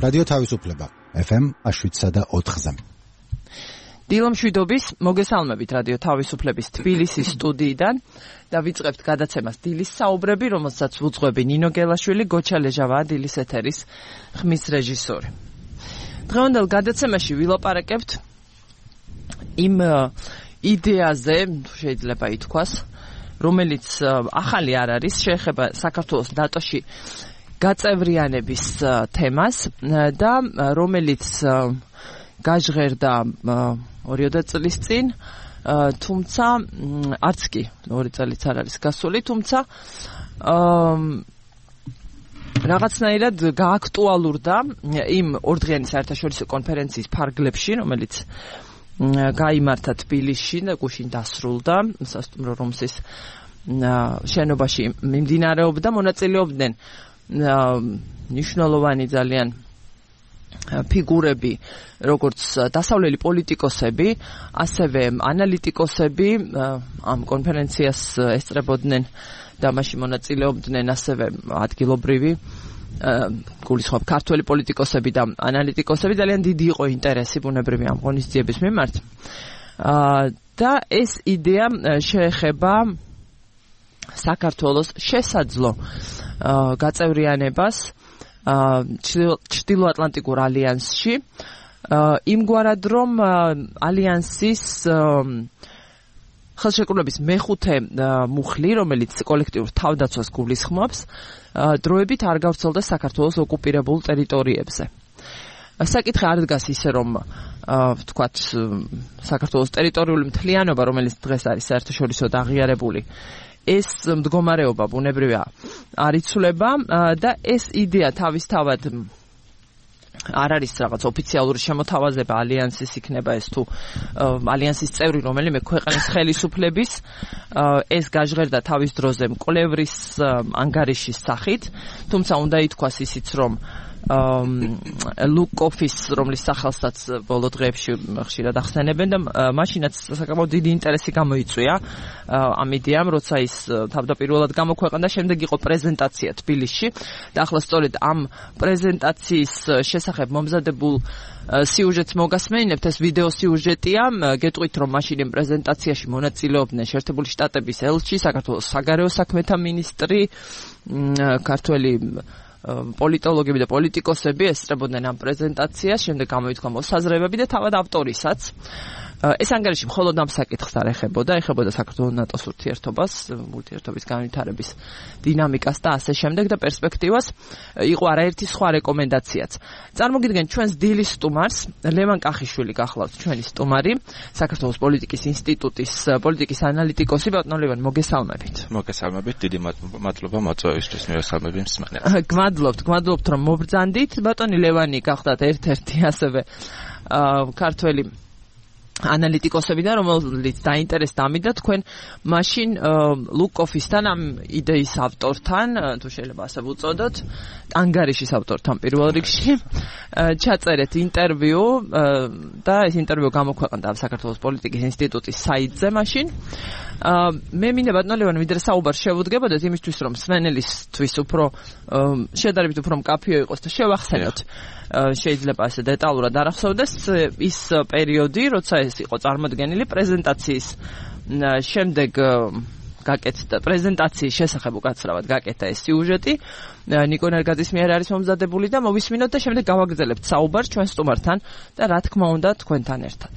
რადიო თავისუფლება FM 7.4-ზე. დილამშვიდობის მოგესალმებით რადიო თავისუფლების თბილისის სტუდიიდან და ვიწყებთ გადაცემას დილის საუბრები, რომელსაც უძღვები ნინო გელაშვილი, გოჩა ლეჟავაა დილის ეთერის ხმის რეჟისორი. დღევანდელ გადაცემაში ვილაპარაკებთ იმ იდეაზე, შეიძლება ითქვას, რომელიც ახალი არ არის, შეეხება საქართველოს ნატოში გაწევრიანების თემას და რომელიც გაჟღერდა 2 წლის წინ, თუმცა არც კი 2 წელიც არ არის გასული, თუმცა რაღაცნაირად გააქტუალურდა იმ ორდღიანი საერთაშორისო კონფერენციის ფარგლებში, რომელიც გაიმართა თბილისში და გუშინ დასრულდა, სასტუმრო რომსის შენობაში მიმდინარეობდა, მონაწილეობდნენ ნიშნულოვანი ძალიან ფიგურები, როგორც დასავლელი პოლიტიკოსები, ასევე ანალიტიკოსები ამ კონფერენციას ესწრებოდნენ და მასში მონაწილეობდნენ ასევე ადგილობრივი გულისხმობ ქართველი პოლიტიკოსები და ანალიტიკოსები. ძალიან დიდი იყო ინტერესი ბუნებრივი ამ ღონისძიების მიმართ. და ეს იდეა შეეხება საქართველოს შესაძლო გაწევრიანებას ჩრდილოატლანტიკურ ალიანსში, იმგვარად რომ ალიანსის ხელშეკრულების მეხუთე მუხლი, რომელიც კოლექტიურ თავდაცვას გულისხმობს, დროებით არ გავრცელდა საქართველოს ოკუპირებულ ტერიტორიებზე. საკითხი არ დგას ისე, რომ ვთქვათ, საქართველოს ტერიტორიული მთლიანობა, რომელიც დღეს არის საერთაშორისოდ აღიარებული, ეს მდგომარეობა ბუნებრივია არ იცვლება და ეს იდეა თავისთავად არ არის რაღაც ოფიციალური შემოთავაზება ალიანსის იქნება ეს თუ ალიანსის წევრი რომელიმე ქვეყნის ხელისუფლების, ეს გაჟღერდა თავის დროზე მკვლევრის ანგარიშის სახით, თუმცა უნდა ითქვას ისიც, რომ ლუკოფის, რომლის სახელსაც ბოლო დღეებში ხშირად ახსენებენ და მაშინაც საკმაოდ დიდი ინტერესი გამოიწვია ამ იდეამ, როცა ის თავდაპირველად გამოქვეყნდა, შემდეგ იყო პრეზენტაცია თბილისში და ახლა სწორედ ამ პრეზენტაციის შესახებ მომზადებულ სიუჟეტს მოგასმენინებთ. ეს ვიდეო სიუჟეტია. გეტყვით, რომ მაშინ იმ პრეზენტაციაში მონაწილეობდნენ შეერთებული შტატების ელჩი, საქართველოს საგარეო საქმეთა მინისტრი, ქართველი პოლიტოლოგები და პოლიტიკოსები ესწრებოდნენ ამ პრეზენტაციას, შემდეგ გამოითქვა მოსაზრებები და თავად ავტორისაც. ეს ანგარიში მხოლოდ ამ საკითხს არ ეხებოდა საქართველოს ნატოს ურთიერთობას, ურთიერთობის განვითარების დინამიკას და ასე შემდეგ და პერსპექტივას. იყო არაერთი სხვა რეკომენდაციაც. წარმოგიდგენთ ჩვენს დილის სტუმარს, ლევან კახიშვილი გახლავთ ჩვენი სტუმარი, საქართველოს პოლიტიკის ინსტიტუტის პოლიტიკის ანალიტიკოსი. ბატონო ლევან, მოგესალმებით. მოგესალმებით, დიდი მადლობა მოწვევისთვის, მივესალმები მსმენელს. გმადლობთ რომ მობრძანდით. ბატონი ლევანი გახდათ ერთ-ერთი ასევე ქართველი ანალიტიკოსებიდან, რომელიც დაინტერესდა ამით და თქვენ მაშინ ლუკოფისთან, ამ იდეის ავტორთან, თუ შეიძლება ასე ვუწოდოთ, ანგარიშის ავტორთან პირველ რიგში, ჩაწერეთ ინტერვიუ და ეს ინტერვიუ გამოქვეყნდა საქართველოს პოლიტიკის ინსტიტუტის საიტზე მაშინ. მე მინდა ბატონო ლევან, ვიდრე საუბარს შევუდგებოდეთ იმისთვის, რომ მსმენელისთვის უფრო შედარებით უფრო მკაფიო იყოს და შევახსენოთ. შეიძლება ასე დეტალურად არ ახსოვდეს ის პერიოდი, როცა ეს იყო წარმოდგენილი პრეზენტაციის შემდეგ გაკეთდა პრეზენტაციის შესახებ უკაცრავად გაკეთდა ეს სიუჟეტი. ნიკო ნერგაძის მიერ არის მომზადებული და მოვისმინოთ და შემდეგ გავაგრძელებთ საუბარს ჩვენ სტუმართან და რა თქმა უნდა თქვენთან ერთად.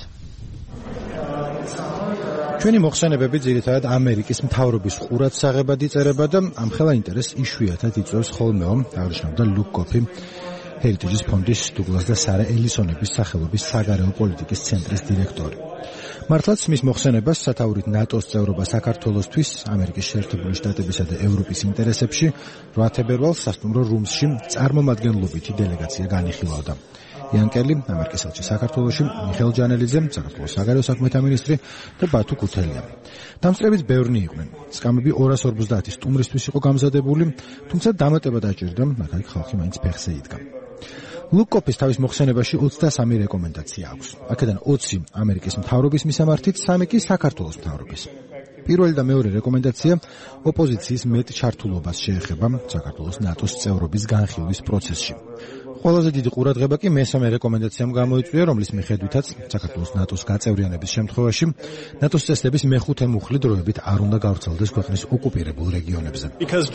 ჩვენი მოხსენებები ძირითადად ამერიკის მთავრობის ყურადსაღებად იწერება და ამხელა ინტერესს იშვიათად იწვევს ხოლმე აღნიშნავდა ლუკ კოფი, ჰერიტეჯის ფონდის დუგლას და სარა ელისონების სახელობის საგარეო პოლიტიკის ცენტრის დირექტორი. მართლაც მის მოხსენებას სათაურით ნატოს წევრობა საქართველოსთვის, ამერიკის შეერთებული შტატებისა და ევროპის ინტერესებში 8 თებერვალს სასტუმრო რუმსში წარმომადგენლობითი დელეგაცია განიხილავდა. იანკელი, ამერიკის ელჩი საქართველოში, მიხეილ ჯანელიძე, საქართველოს საგარეო საქმეთა მინისტრი და ბათუ ქუთელია. დამსწრებით ბევრნი იყვნენ. სკამები 250 სტუმრისთვის იყო გამზადებული, თუმცა დამატება დაჭირდა, მაგალითად ხალხი მაინც ფეხზე იდგა. ლუკოფის თავის მოხსენებაში 23 რეკომენდაცია აქვს. აქედან 20 ამერიკის მთავრობის მისამართით, 3 კი საქართველოს მთავრობის. პირველი და მეორე რეკომენდაცია ოპოზიციის მეტ ჩართულობას შეეხება საქართველოს ნატოს წევრობის განხილვის პროცესში. ყველაზე დიდი ყურადღება კი მესამე რეკომენდაციამ გამოიწვია, რომლის მიხედვითაც საქართველოს ნატოს გაწევრიანების შემთხვევაში ნატოს წესდების მეხუთე მუხლი დროებით არ უნდა გავრცელდეს ქვეყნის ოკუპირებულ რეგიონებზე.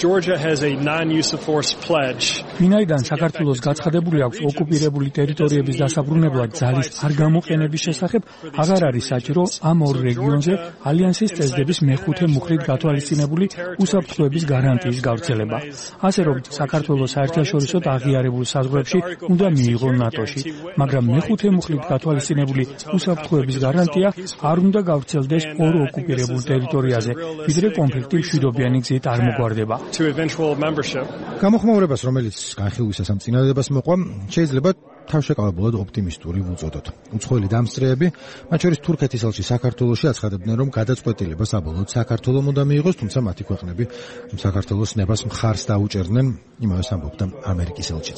ვინაიდან საქართველოს გაცხადებული აქვს ოკუპირებული ტერიტორიების დასაბრუნებლად ძალის არ გამოყენების შესახებ, აღარ არის საჭირო ამ ორ რეგიონზე ალიანსის წესდების მეხუთე მუხლით გათვალისწინებული უსაფრთხოების გარანტიის გავრცელება. ასე რომ საქართველოს საერთაშორისო აღიარებულ საზღვრებში უნდა მიიღო ნატოში, მაგრამ მეხუთე მუხლით გათვალისწინებული უსაფრთხოების გარანტია არ უნდა გავრცელდეს ორ ოკუპირებულ ტერიტორიაზე, ვიდრე კონფლიქტი მშვიდობიანი გზით არ მოგვარდება. გამოხმაურებას, რომელიც განხილვისას ამ წინადადებას მოყვა, შეიძლება თავშეკავებულად ოპტიმისტური ვუწოდოთ. უცხოელი დამსწრეები, მათ შორის თურქეთის ელჩი საქართველოში აცხადებდნენ, რომ გადაწყვეტილება საბოლოოდ საქართველომ უნდა მიიღოს, თუმცა მათი ქვეყნები საქართველოს ნებას მხარს დაუჭერდნენ, იმავე ამბობდა ამერიკის ელჩიც.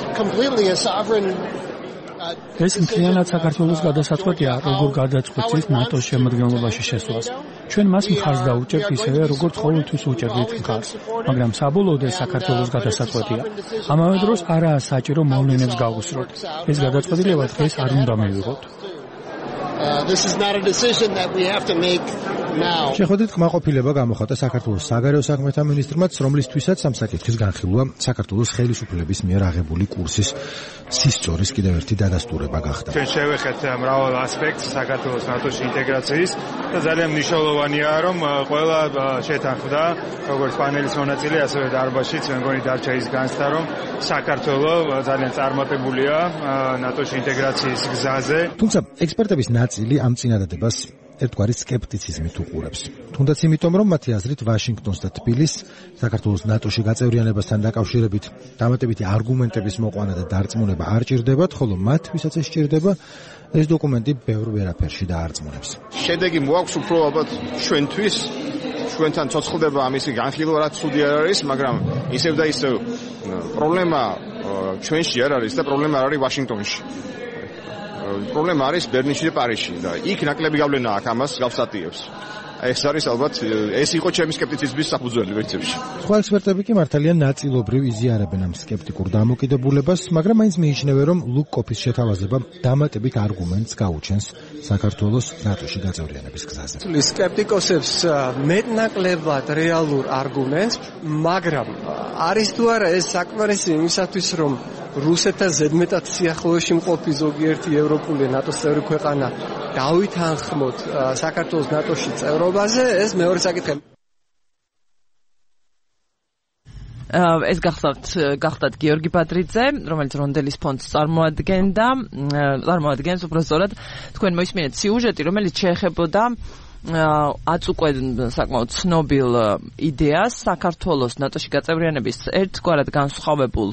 ეს მთლიანად საქართველოს გადასაწყვეტია, როგორ გადაწყვეტს ნატოს შემადგენლობაში შესვლას. ჩვენ მას მხარს დაუჭერთ ისევე, როგორც ყოველთვის უჭერდით მხარს, მაგრამ საბოლოოდ ეს საქართველოს გადასაწყვეტია. ამავე დროს არაა საჭირო მოვლენებს გავუსწროთ. ეს გადაწყვეტილება დღეს არ უნდა მივიღოთ. This is not a decision that we have to make now. შეხვედრით კმაყოფილება გამოხატა საქართველოს საგარეო საქმეთა მინისტრმაც, რომლისთვისაც ამ საკითხის განხილვა საქართველოს ხელისუფლების მიერ აღებული კურსის სისწორის კიდევ ერთი დადასტურება გახდა. ჩვენ შევეხეთ მრავალ ასპექტს საქართველოს ნატოში ინტეგრაციის და ძალიან მნიშვნელოვანია, რომ ყველა შეთანხმდა, როგორც პანელის მონაწილე, ასევე დარბაზშიც, მე მგონი დარჩა ის განცდა, რომ საქართველოს ძალიან წარმატებულია ნატოში ინტეგრაციის გზაზე. თუმცა ექსპერტების ნაწილი ამ წინადადებას ერთგვარი სკეპტიციზმით უყურებს. თუნდაც იმიტომ, რომ მათი აზრით ვაშინგტონს და თბილისს საქართველოს ნატოში გაწევრიანებასთან დაკავშირებით დამატებითი არგუმენტების მოყვანა და დარწმუნება არ ჭირდებათ, ხოლო მათ, ვისაც ეს ჭირდება, ეს დოკუმენტი ბევრ ვერაფერში დაარწმუნებს. შედეგი მოაქვს უფრო ალბათ ჩვენთვის, ჩვენთან ცოცხლდება ამისი განხილვა, რაც ცუდი არ არის, მაგრამ ისევ და ისევ პრობლემა ჩვენში არ არის და პრობლემა არ არის ვაშინგტონში. პრობლემა არის ბერლინში და პარიზში და იქ ნაკლები გავლენა აქვს ამას გავსატიებს. ეს არის ალბათ ეს იყო ჩემი სკეპტიციზმის საფუძველი ვერცებში. სხვა ექსპერტები კი მართალია ნაწილობრივ იზიარებენ ამ სკეპტიკურ დამოკიდებულებას, მაგრამ მაინც მიიჩნევენ, რომ ლუკ კოფის შეთავაზება დამატებით არგუმენტს გაუჩენს საქართველოს ნატოში გაწევრიანების გზაზე. სკეპტიკოსებს მეტნაკლებად რეალურ არგუმენტს, მაგრამ არის თუ არა ეს საკმარისი იმისათვის, რომ რუსეთთან ზედმეტად სიახლოვეში მყოფი ზოგიერთი ევროპული ნატოს წევრი ქვეყანა დავითანხმოთ საქართველოს ნატოში წევრობაზე, ეს მეორე საკითხია. ეს გახდათ გიორგი ბადრიძე, რომელიც რონდელის ფონდს წარმოადგენს უბრალოდ თქვენ მოისმინეთ სიუჟეტი, რომელიც შეეხებოდა აც უკვე საკმაოდ ცნობილ იდეას საქართველოს ნატოში გაწევრიანების ერთგვარად განსხვავებულ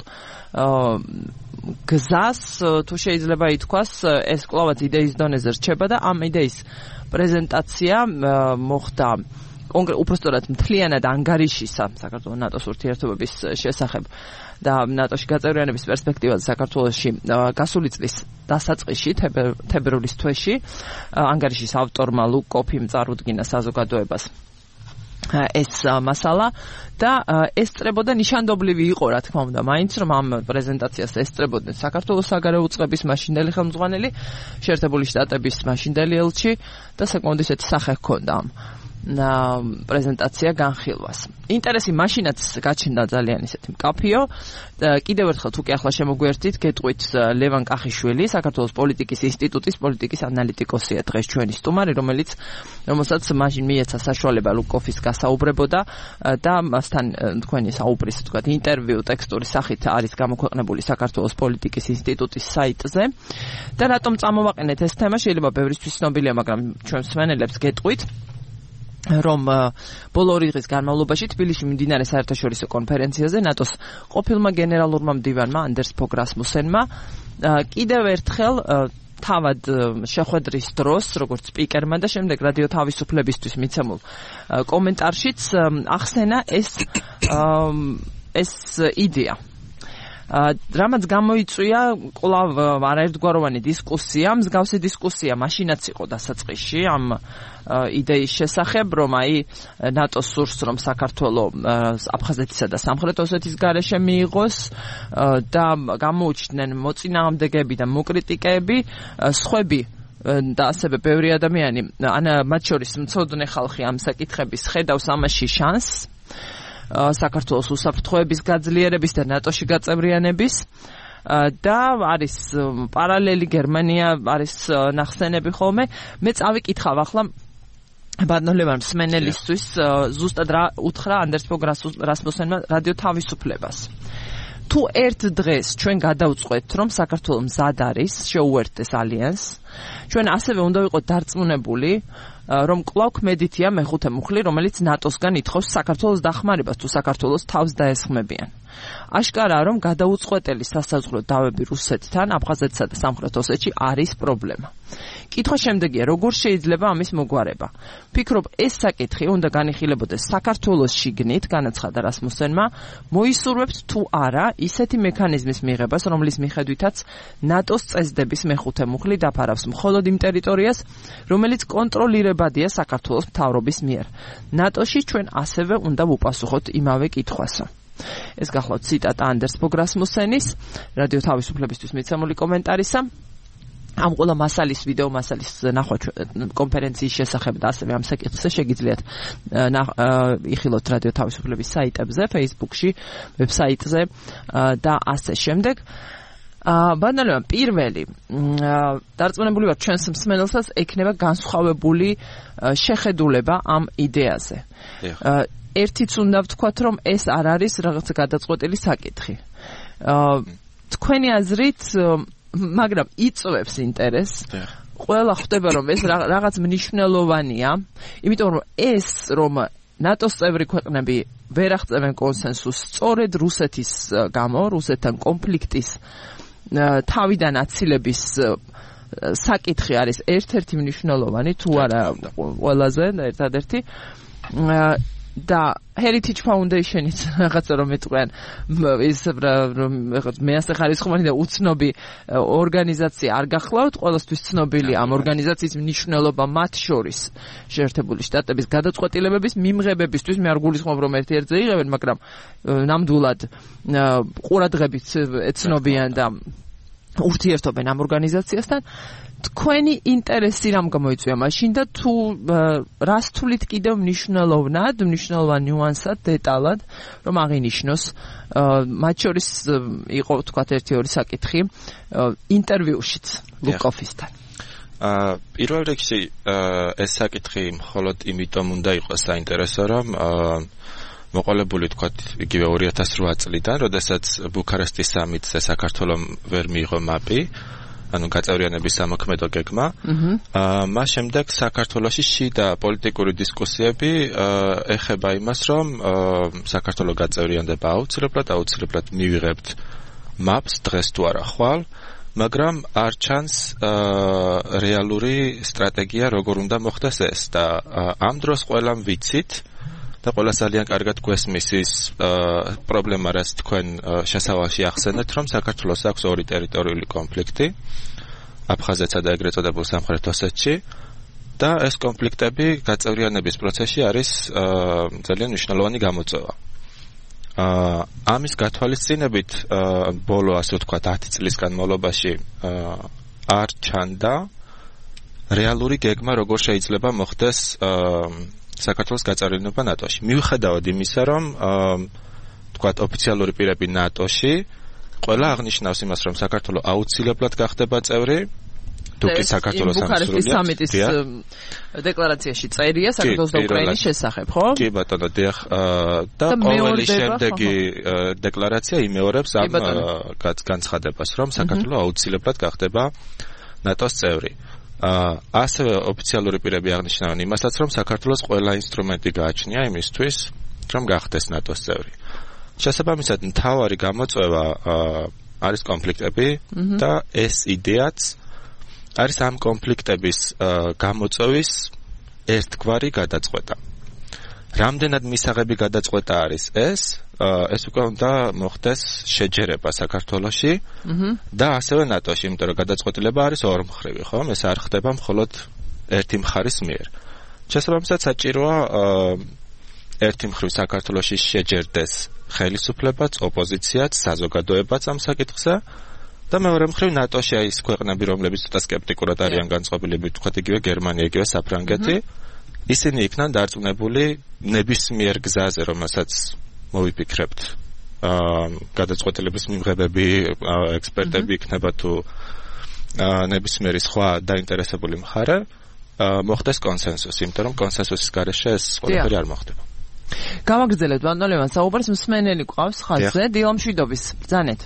გზას, თუ შეიძლება ითქვას, ეს კვლავაც იდეის დონეზე რჩება და ამ იდეის პრეზენტაცია მოხდა უпростоრად მთლიანად ანგარიშისა საქართველოს ნატოს ურთიერთობების შესახებ და ნატოში გაწევრიანების პერსპექტივაზე საქართველოში გასული წლის დასაწყისში, თებერვლის თვეში, ანგარიშის ავტორმა ლუკ კოფიმ წარუდგინა საზოგადოებას ეს მასალა და ესწრებოდა ნიშანდობლივი იყო, რა თქმა უნდა, მაინც რომ ამ პრეზენტაციას ესწრებოდნენ საქართველოს საგარეო უწყების მაშინდელი ხელმძღვანელი, შეერთებული შტატების მაშინდელი ელჩი და საკმაოდ ისეთი სახე ჰქონდა ამ პრეზენტაცია განხილვას. ინტერესი მაშინაც გაჩნდა ძალიან ისეთი მკაფიო. კიდევ ერთხელ თუ კი ახლა შემოგვერთით, გეტყვით ლევან კახიშვილი, საქართველოს პოლიტიკის ინსტიტუტის პოლიტიკის ანალიტიკოსია დღეს ჩვენი სტუმარი, რომელსაც მაშინ მიეცა საშუალება ლუკ კოფის გასაუბრებოდა და მასთან თქვენი საუბრის, თქვათ, ინტერვიუ ტექსტური სახით არის გამოქვეყნებული საქართველოს პოლიტიკის ინსტიტუტის საიტზე. და რატომ წამოვაყენეთ ეს თემა, შეიძლება ბევრისთვის ცნობილია, მაგრამ ჩვენ მსმენელებს გეტყვით, რომ ბოლო 2 დღის განმავლობაში თბილისში მიმდინარე საერთაშორისო კონფერენციაზე ნატოს ყოფილმა გენერალურმა მდივანმა ანდერს ფოგ რასმუსენმა კიდევ ერთხელ თავად შეხვედრის დროს, როგორც სპიკერმა და შემდეგ რადიო თავისუფლებისთვის მიცემულ კომენტარშიც ახსენა ეს იდეა. რამაც გამოიწვია კვლავ არაერთგვაროვანი დისკუსია, მსგავსი დისკუსია მაშინაც იყო დასაწყისში ამ იდეის შესახებ, რომ აი ნატოს სურს, რომ საქართველოს აფხაზეთისა და სამხრეთ ოსეთის გარეშე მიიღოს და გამოუჩნდნენ მოწინააღმდეგეები და მოკრიტიკეები, სხვები და ასევე ბევრი ადამიანი, მათ შორის მცოდნე ხალხი ამ საკითხების ხედავს ამაში შანსს საქართველოს უსაფრთხოების გაძლიერების და ნატოში გაწევრიანების და არის პარალელი გერმანია არის ნახსენები ხოლმე. მე წავიკითხავ ახლა ბატონლებამ მსმენელისთვის ზუსტად რა უთხრა ანდერს ფოგ რასმუსენმა რადიო თავისუფლებას. თუ ერთ დღეს ჩვენ გადავწყვეტ, რომ საქართველოს მზად არის შეუერთდეს ალიანსს, ჩვენ ასევე უნდა ვიყოთ დარწმუნებული, რომ კვლავ ქმედითია მეხუთე მუხლი, რომელიც ნატოსგან ითხოვს საქართველოს დახმარებას, თუ საქართველოს თავს დაესხმებიან. აშკარაა, რომ გადაუწყვეტელი სასაზღვრო დავები რუსეთთან, აფხაზეთსა და სამხრეთ ოსეთში არის პრობლემა. კითხვა შემდეგია, როგორ შეიძლება ამის მოგვარება? ფიქრობ, ეს საკითხი უნდა განიხილებოდეს საქართველოს შიგნით, განაცხადა რასმუსენმა, მოისურვებთ თუ არა ისეთი მექანიზმის მიღებას, რომლის მიხედვითაც ნატოს წესდების მეხუთე მუხლი დაფარავს მხოლოდ იმ ტერიტორიას, რომელიც კონტროლირებადია საქართველოს მთავრობის მიერ. ნატოში ჩვენ ასევე უნდა ვუპასუხოთ იმავე კითხვასო. ეს გახლავთ ციტატა ანდერს ფოგ რასმუსენის რადიო თავისუფლებისთვის მიცემული კომენტარისა. ამ ყველა მასალის ვიდეო მასალის ნახვა კონფერენციის შესახებ და ასევე ამ საკითხზე შეგიძლიათ იხილოთ რადიო თავისუფლების საიტებზე, Facebook-ში, ვებსაიტზე და ასე შემდეგ. ბატონებო, პირველი დარწმუნებული ვარ ჩვენს მსმენელსაც ექნება განსხვავებული შეხედულება ამ იდეაზე. ერთიც უნდა ვთქვათ, რომ ეს არ არის რაღაც გადაწყვეტილი საკითხი. თქვენი აზრით, მაგრამ იწვევს ინტერესს. ყველა ხვდება, რომ ეს რაღაც მნიშვნელოვანია, იმიტომ რომ ეს რომ ნატოს წევრი ქვეყნები ვერ აღწევენ კონსენსუსს სწორედ რუსეთის გამო, რუსეთთან კონფლიქტის თავიდან აცილების საკითხი არის ერთ-ერთი მნიშვნელოვანი, თუ არა ყველაზე და ერთადერთი. და Heritage Foundation-იც რაღაცა რომ ეთქვენ ის რომ მეასე ხარისხოვანი და უცნობი ორგანიზაცია არ გახლავთ, ყველასთვის ცნობილი ამ ორგანიზაციის მნიშვნელობა მათ შორის შეერთებული შტატების გადაწყვეტილებების მიმღებებისთვის. მე არ გულისხმობ რომ ერთ-ერთზე იღებენ, მაგრამ ნამდვილად ყურადღებით ეცნობიან და ურთიერთობენ ამ ორგანიზაციასთან. თქვენი ინტერესი რამ გამოიწვია მაშინ და თუ რას თulit კიდევ მნიშვნელოვან ნიუანსად, დეტალად, რომ აღინიშნოს, მათ შორის იყო თქვათ 1-2 საკითხი ინტერვიუშიც ლუკოფისთან. პირველ რიგში ეს საკითხი მხოლოდ იმიტომ უნდა იყოს საინტერესო, რომ მოყოლებული თქვათ იგივე 2008 წლიდან, როდესაც ბუქარესტის სამიტზე საქართველოს ვერ მიიღო მაპი, ანუ გაწევრიანების სამოქმედო გეგმა. მას შემდეგ საქართველოში შიდა პოლიტიკური დისკუსიები ეხება იმას, რომ საქართველოს გაწევრიანდება აუცილებლად მივიღებთ მაპს დღეს თუ არა ხვალ, მაგრამ არ ჩანს რეალური სტრატეგია, როგორ უნდა მოხდეს ეს და ამ დროს ყველამ ვიცით და ყველა ძალიან კარგად გვესმის ის პრობლემა, რაც თქვენ შესავალში ახსენეთ, რომ საქართველოს აქვს ორი ტერიტორიული კონფლიქტი, აფხაზეთსა და ეგრეთ წოდებულ სამხრეთ ოსეთში და ეს კონფლიქტები გაწევრიანების პროცესში არის ძალიან მნიშვნელოვანი გამოწვევა. ამის გათვალისწინებით ბოლო ასე ვთქვათ 10 წლის განმავლობაში არ ჩანდა რეალური გეგმა, როგორ შეიძლება მოხდეს საქართველოს გაწევრიანება ნატოში. მიუხედავად იმისა, რომ თქვათ ოფიციალური პირები ნატოში ყველა აღნიშნავს იმას, რომ საქართველოს აუცილებლად გახდება წევრი, თუკი საქართველოს ბუქარესტის სამიტის დეკლარაციაში წერია საქართველოს და უკრაინის შესახებ, ხო? კი ბატონო, დიახ, და ყოველი შემდეგი დეკლარაცია იმეორებს ამ განცხადებას, რომ საქართველოს აუცილებლად გახდება ნატოს წევრი. ასევე ოფიციალური პირები აღნიშნავენ იმასაც, რომ საქართველოს ყველა ინსტრუმენტი გააჩნია იმისთვის, რომ გახდეს ნატოს წევრი. შესაბამისად, მთავარი გამოწვევა არის კონფლიქტები და ეს იდეაც არის ამ კონფლიქტების გამოწვევის ერთგვარი გადაწყვეტა. რამდენად მისაღები გადაწყვეტა არის ეს უკვე უნდა მოხდეს შეჯერება საქართველოში და ასევე ნატოში, იმიტომ რომ გადაწყვეტილება არის ორმხრივი, ხო? ეს არ ხდება მხოლოდ ერთი მხარის მიერ. შესაბამისად საჭიროა ერთი მხრივ საქართველოში შეჯერდეს ხელისუფლებაც, ოპოზიციაც, საზოგადოებაც ამ საკითხზე და მეორე მხრივ ნატოში ის ქვეყნები, რომლებიც ცოტა სკეპტიკურად არიან განწყობილი, ვთქვათ იგივე გერმანია, იგივე საფრანგეთი, ისინი იქნან დარწმუნებული ნებისმიერ გზაზე, რომელსაც მოვიფიქრებთ. გადაწყვეტილების მიმღებები, ექსპერტები იქნება თუ ნებისმიერი სხვა დაინტერესებული მხარე, მოხდეს კონსენსუსი, იმიტომ რომ კონსენსუსის გარეშე ეს ყველაფერი არ მოხდება. გამაგრძელებთ ბატონ ლევან საუბარს, მსმენელი ყავს ხაზზე, დილამშვიდობის, ბრძანეთ.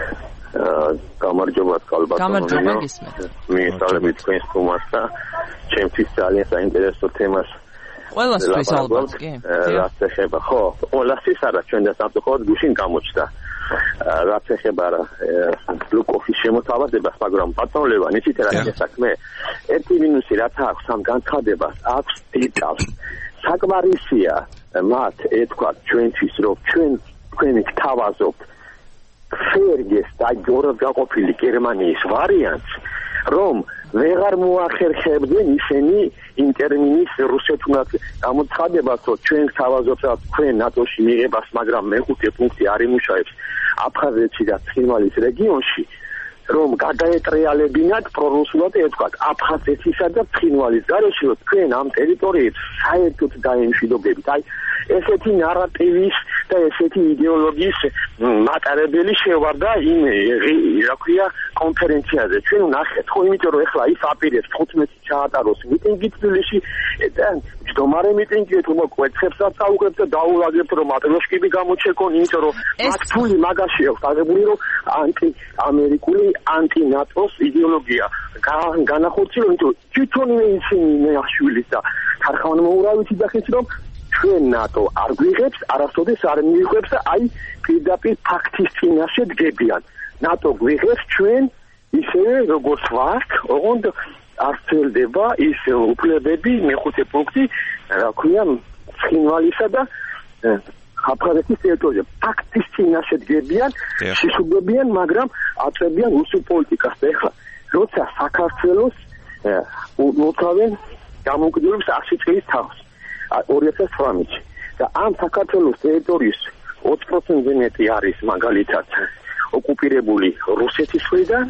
გამარჯობა გამარჯობა გისმენთ. მიესალმებით თქვენს თომას და ჩემთვის ძალიან საინტერესო თემას ყველასთვის ალბათ კი. რაც ეხება ხო, ყველასთვის არა, ჩვენ და სამწუხაროდ გუშინ გამოჩნდა. რაც ეხება ლუკოვის შემოთავაზებას, მაგრამ ბატონ ლევან, იცით რა არის საქმე? ერთი მინუსი რაც აქვს ამ განცხადებას, აქვს დეტალს. საკმარისია მათ ეთქვა ჩვენთვის, რომ თქვენი გთავაზობთ ფერგეს და ჯორად გაყოფილი გერმანიის ვარიანტს, რომ ვეღარ მოახერხებდნენ ისინი იმ ტერმინის რუსეთურად გამოცხადებას, რომ ჩვენ გთავაზობთ თქვენ ნატოში მიღებას, მაგრამ მეხუთე პუნქტი არ იმუშავებს აფხაზეთში და ცხინვალის რეგიონში, რომ გადაეტრიალებინათ პრორუსულად ეთქვათ აფხაზეთისა და ცხინვალის გარეშე, რომ თქვენ ამ ტერიტორიებს საერთოდ დაემშვიდობებით. აი ესეთი ნარატივის და ესეთი იდეოლოგიის მატარებელი შევარდა იმ რა ქვია კონფერენციაზე. ჩვენ ვნახეთ ხო, იმიტომ რომ ეხლა ის აპირებს 15 ჩაატაროს მიტინგი თბილისში და ჯდომარე მიტინგი თუ მოკვეთხებსაც აუღებთ და დაულაგებთ რომ ატროშკები გამოჩეკონ, იმიტომ რომ მათ ფული მაგაში აქვს აღებული, რომ ანტი-ამერიკული, ანტი-ნატოს იდეოლოგია განახორციელონ, იმიტომ თვითონვე ისინი ნეაშვილის და ხარხანმოურავითი დახეს, რომ ჩვენ ნატო არ გვიღებს, არასოდეს არ მიიღებს და აი პირდაპირ ფაქტის წინაშე დგებიან. ნატო გვიღებს ჩვენ ისევე როგორც ვართ, ოღონდ არ ცელდება ის უფლებები, მეხუთე პუნქტი, რა ქვია, ცხინვალისა და აფხაზეთის ტერიტორია. ფაქტის წინაშე დგებიან, შიშობებიან, მაგრამ აწევიან რუსულ პოლიტიკას. და ეხლა როცა საქართველოს მოთავენ დამოუკიდებლობის 100 წლის თავს 2018-ში და ამ საქართველოს ტერიტორიის 20%-ზე მეტი არის მაგალითად ოკუპირებული რუსეთის მხრიდან,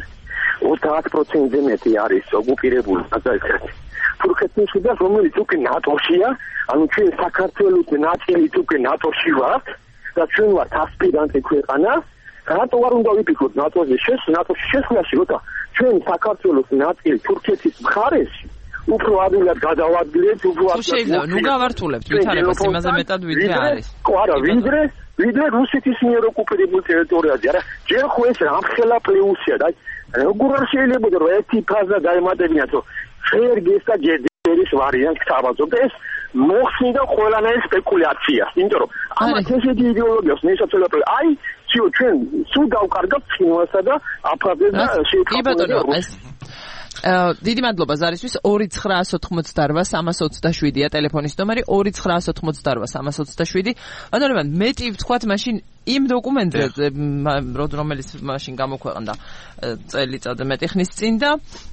30%-ზე მეტი არის ოკუპირებული მაგალითად თურქეთის მხრიდან, რომელიც უკვე ნატოშია, ანუ ჩვენ საქართველოს ნაწილი უკვე ნატოში ვართ და ჩვენ ვართ ასპირანტი ქვეყანა. რატო არ უნდა ვიფიქროთ ნატოში შესვლაში, როცა ჩვენ საქართველოს ნაწილი თურქეთის მხარეში უფრო ადვილად გადავადგილეთ, უფრო ადვილად. შეიძლება, ნუ გავართულებთ ვითარებას იმაზე მეტად ვიდრე არის. ხო, არა, ვიდრე რუსეთის მიერ ოკუპირებულ ტერიტორიაზე. არა, ჯერ ხო ეს ამხელა პლუსია და როგორ არ შეიძლება რომ ერთი ფაზა დაემატებინათ, რომ ფერგეს და ჯერის ვარიანტს გთავაზობთ, ეს მოხსნიდა ყველანაირ სპეკულაციას, იმიტომ რომ ამათ ესეთი იდეოლოგიას ნესაცოლაპელი. აი, ჩვენ სულ დავკარგავთ ცხინვალსა და აფხაზეთს და შეიკავებთ. დიდი მადლობა ზარისთვის. 2988327-327-ია ტელეფონის ნომერი, 2988327-327. ანუ მეტი ვთქვათ მაშინ იმ დოკუმენტზე, რომელიც მაშინ გამოქვეყნდა წელიწად მეტი ხნის წინ და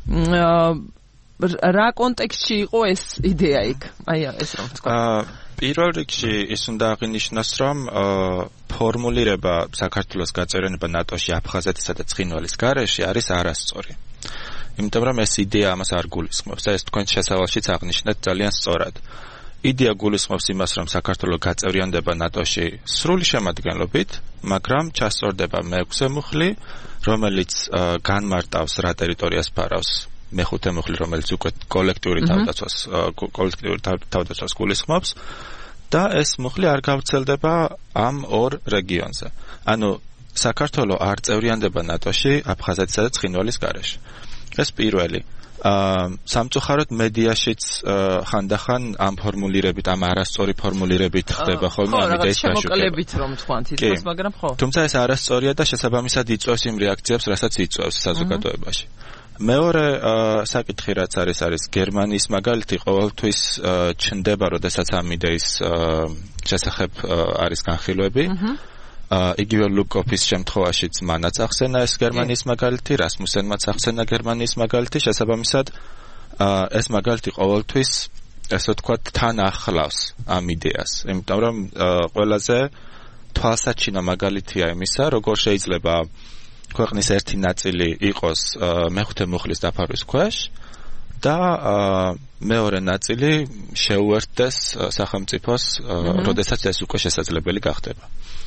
რა კონტექსტში იყო ეს იდეა იქ? აი ეს რომ ვთქვა. პირველ რიგში ის უნდა აღინიშნოს, რომ ფორმულირება საქართველოს გაწევრიანება ნატოში აფხაზეთისა და ცხინვალის გარეშე არის არასწორი. იმიტომ რომ ეს იდეა ამას არ გულისხმობს და ეს თქვენ შესავალშიც აღნიშნეთ ძალიან სწორად. იდეა გულისხმობს იმას, რომ საქართველო გაწევრიანდება ნატოში სრული შემადგენლობით, მაგრამ ჩასწორდება მეექვსე მუხლი, რომელიც განმარტავს რა ტერიტორიას ფარავს მეხუთე მუხლი, რომელიც უკვე კოლექტიური თავდაცვას გულისხმობს და ეს მუხლი არ გავრცელდება ამ ორ რეგიონზე. ანუ საქართველო არ წევრიანდება ნატოში აფხაზეთისა და ცხინვალის გარეშე. ეს პირველი. სამწუხაროდ მედიაშიც ხანდახან ამ ფორმულირებით, ამ არასწორი ფორმულირებით ხდება ხოლმე ამიტეის გაშუქება. ხო, შემოკლებით რომ თქვან თითქოს, მაგრამ ხო. თუმცა ეს არასწორია და შესაბამისად იწვევს იმ რეაქციებს, რასაც იწვევს საზოგადოებაში. მეორე საკითხი რაც არის გერმანიის მაგალითი ყოველთვის ჩნდება, როდესაც ამ იდეის შესახებ არის განხილვები. იგივე ლუკოფის შემთხვევაშიც მანაც ახსენა ეს გერმანიის მაგალითი, რასმუსენმაც ახსენა გერმანიის მაგალითი, შესაბამისად ეს მაგალითი ყოველთვის ესე ვთქვათ თან ახლავს ამ იდეას, იმიტომ რომ ყველაზე თვალსაჩინო მაგალითია იმისა, როგორ შეიძლება ქვეყნის ერთი ნაწილი იყოს მეხუთე მუხლის დაფარვის ქვეშ და მეორე ნაწილი შეუერთდეს სახელმწიფოს, როდესაც ეს უკვე შესაძლებელი გახდება.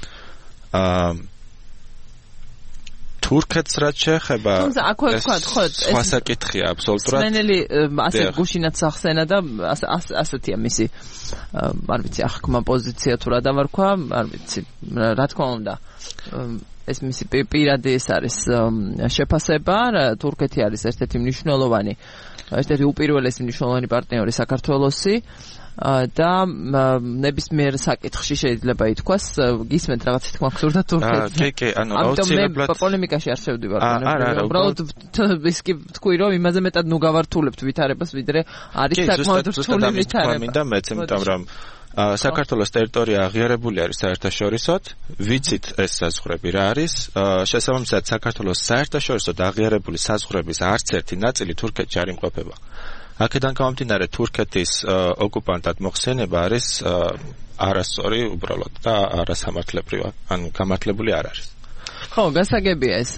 თურქეთს რაც შეეხება სხვა საკითხია აბსოლუტურად. სმენელი ასე გუშინაც ახსენა და ასეთია მისი არ ვიცი ახკმა პოზიცია თუ რა დავარქვა, არ ვიცი რა თქმა უნდა ეს მისი პირადი ეს არის შეფასება. თურქეთი არის ერთ-ერთი მნიშვნელოვანი, ერთ-ერთი უპირველესი მნიშვნელოვანი პარტნიორი საქართველოსი და ნებისმიერ საკითხში შეიძლება ითქვას, გისმენთ რაღაც თქმა გსურდა თურქეთს. კი, ანუ აუცილებლად პოლემიკაში არ შევდივარ. უბრალოდ ის კი თქვი რომ იმაზე მეტად ნუ გავართულებთ ვითარებას, ვიდრე არის საკმაოდ რთული ვითარება. მინდა მეც, იმიტომ რომ საქართველოს ტერიტორია აღიარებული არის საერთაშორისოდ, ვიცით ეს საზღვრები რა არის, შესაბამისად საქართველოს საერთაშორისოდ აღიარებული საზღვრების არც ერთი ნაწილი თურქეთში არ იმყოფება. აქედან გამომდინარე თურქეთის ოკუპანტად მოხსენება არის არასწორი უბრალოდ და არასამართლებრივი, ანუ გამართლებული არ არის. ხო, გასაგებია ეს.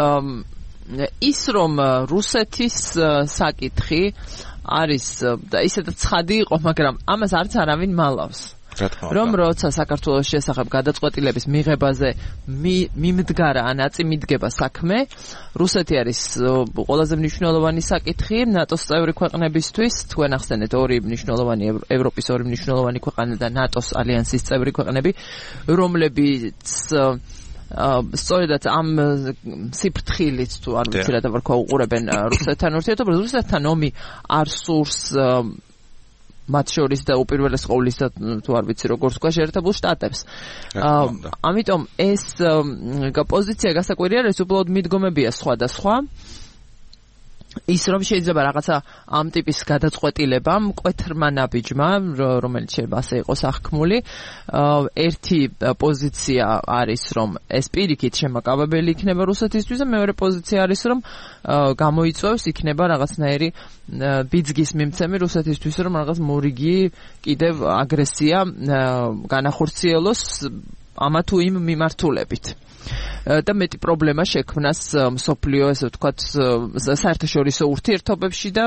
ის რომ რუსეთის საკითხი არის და ისედაც ცხადი იყო, მაგრამ ამას არც არავინ მალავს. რომ როცა საქართველოს შესახებ გადაწყვეტილების მიღებაზე მიმდგარა ან აწმიდგება საქმე, რუსეთი არის ყველაზე მნიშვნელოვანი საკითხი ნატოს წევრი ქვეყნებისთვის. თქვენ ახსენეთ ორი მნიშვნელოვანი ევროპის ორი მნიშვნელოვანი ქვეყანა და ნატოს ალიანსის წევრი ქვეყნები, რომლებიც სწორედაც ამ სიფრთხილით თუ არ ვიცი რა დავარქვა უყურებენ რუსეთთან ურთიერთობას. რუსეთთან ომი არ სურს მათ შორის და უპირველეს ყოვლისა თუ არ ვიცი როგორ თქვა შეერთებულ შტატებს. ამიტომ ეს პოზიცია გასაკვირი არის, უბრალოდ მიდგომებია სხვადასხვა. ის რომ შეიძლება რაღაცა ამ ტიპის გადაწყვეტილება მკვეთრმა ნაბიჯმა, რომელიც შეიძლება ასე იყოს აღქმული, ერთი პოზიცია არის რომ ეს პირიქით შემაკავებელი იქნება რუსეთისთვის და მეორე პოზიცია არის რომ გამოიწვევს იქნება რაღაცნაირი ბიძგის მიმცემი რუსეთისთვის, რომ რაღაც მორიგი კიდევ აგრესია განახორციელოს ამა თუ იმ მიმართულებით. და მეტი პრობლემა შექმნას მსოფლიო ესე ვთქვათ საერთაშორისო ურთიერთობებში და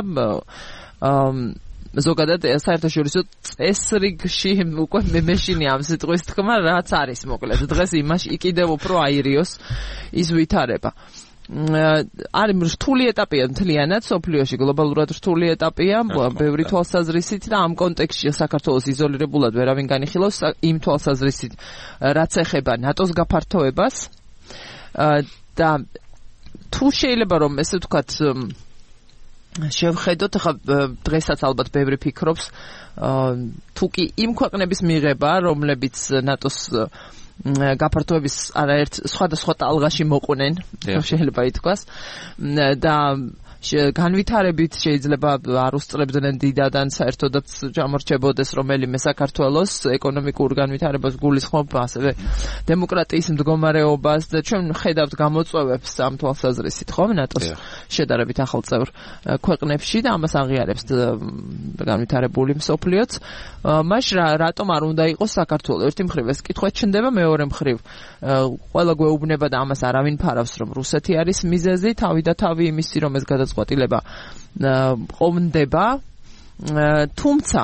ზოგადად საერთაშორისო წესრიგში უკვე მეშინი ამ სიტყვის თქმა რაც არის მოკლედ დღეს იმაში კიდევ უფრო აირიოს ის ვითარება. არის რთული ეტაპია მთლიანად სოფლიოში, გლობალურად რთული ეტაპია ბევრი თვალსაზრისით და ამ კონტექსტში საქართველოს იზოლირებულად ვერავინ განიხილავს იმ თვალსაზრისით რაც ეხება ნატოს გაფართოებას და თუ შეიძლება რომ ესე ვთქვათ შევხედოთ, ახლა დღესაც ალბათ ბევრი ფიქრობს თუ კი იმ ქვეყნების მიღება რომლებიც ნატოს გაფართოების არაერთ სხვადასხვა ტალღაში მოყვნენ, შეიძლება ითქვას და განვითარებით შეიძლება არ უსწრებდნენ დიდად ან საერთოდაც ჩამორჩებოდეს რომელიმე საქართველოს ეკონომიკურ განვითარებას გულისხმობ, ასევე დემოკრატიის მდგომარეობას და ჩვენ ხედავთ გამოწვევებს ამ თვალსაზრისით, ხო, ნატოს შედარებით ახალ წევრ ქვეყნებში და ამას აღიარებს განვითარებული მსოფლიოც. მაშინ რატომ არ უნდა იყოს საქართველოს? ერთი მხრივ ეს კითხვა ჩნდება, მეორე მხრივ ყველა გვეუბნება და ამას არავინ ფარავს, რომ რუსეთი არის მიზეზი, თავი და თავი იმისი, რომ ეს გადაწყვეტილება ყომდება, თუმცა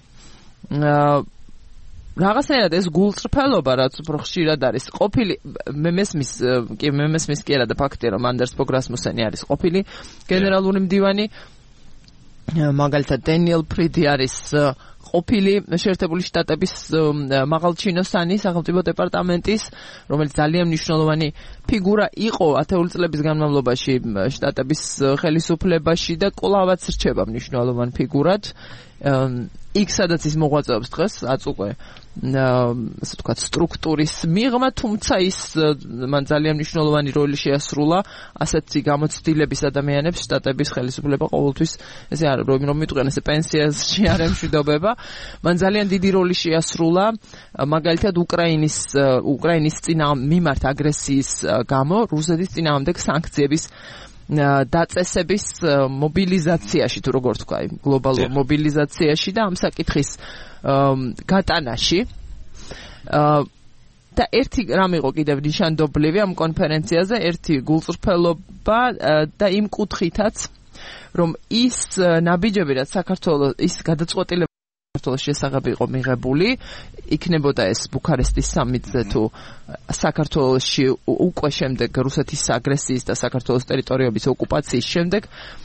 რაღაცნაირად ეს გულწრფელობა, რაც უფრო ხშირად არის ყოფილი, მე მესმის კი არა და ფაქტია, რომ ანდერს ფოგ რასმუსენი არის ყოფილი გენერალური მდივანი, მაგალითად დენიელ ფრიდი არის ყოფილი შეერთებული შტატების მაღალჩინოსანი სახელმწიფო დეპარტამენტის, რომელიც ძალიან მნიშვნელოვანი ფიგურა იყო ათეული წლების განმავლობაში შტატების ხელისუფლებაში და კვლავაც რჩება მნიშვნელოვან ფიგურად. იქ სადაც ის მოღვაწეობს დღეს აწ უკვე ასე ვთქვათ სტრუქტურის მიღმა, თუმცა ის მან ძალიან მნიშვნელოვანი როლი შეასრულა ასეთი გამოცდილების ადამიანებს შტატების ხელისუფლება ყოველთვის ესე არ რომ მიტყვიან ესე პენსიაში არ ემშვიდობება, მან ძალიან დიდი როლი შეასრულა მაგალითად უკრაინის მიმართ აგრესიის გამო რუსეთის წინააღმდეგ სანქციების დაწესების მობილიზაციაში თუ როგორ თქვა, გლობალურ მობილიზაციაში და ამ საკითხის გატანაში და ერთი რამ იყო კიდევ ნიშანდობლივი ამ კონფერენციაზე, ერთი გულწრფელობა და იმ კუთხითაც, რომ ის ნაბიჯები, რაც საქართველოს ის გადაწყვეტილება საქართველოს შესახებ იყო მიღებული, იქნებოდა ეს ბუქარესტის სამიტზე თუ საქართველოში უკვე შემდეგ რუსეთის აგრესიის და საქართველოს ტერიტორიების ოკუპაციის შემდეგ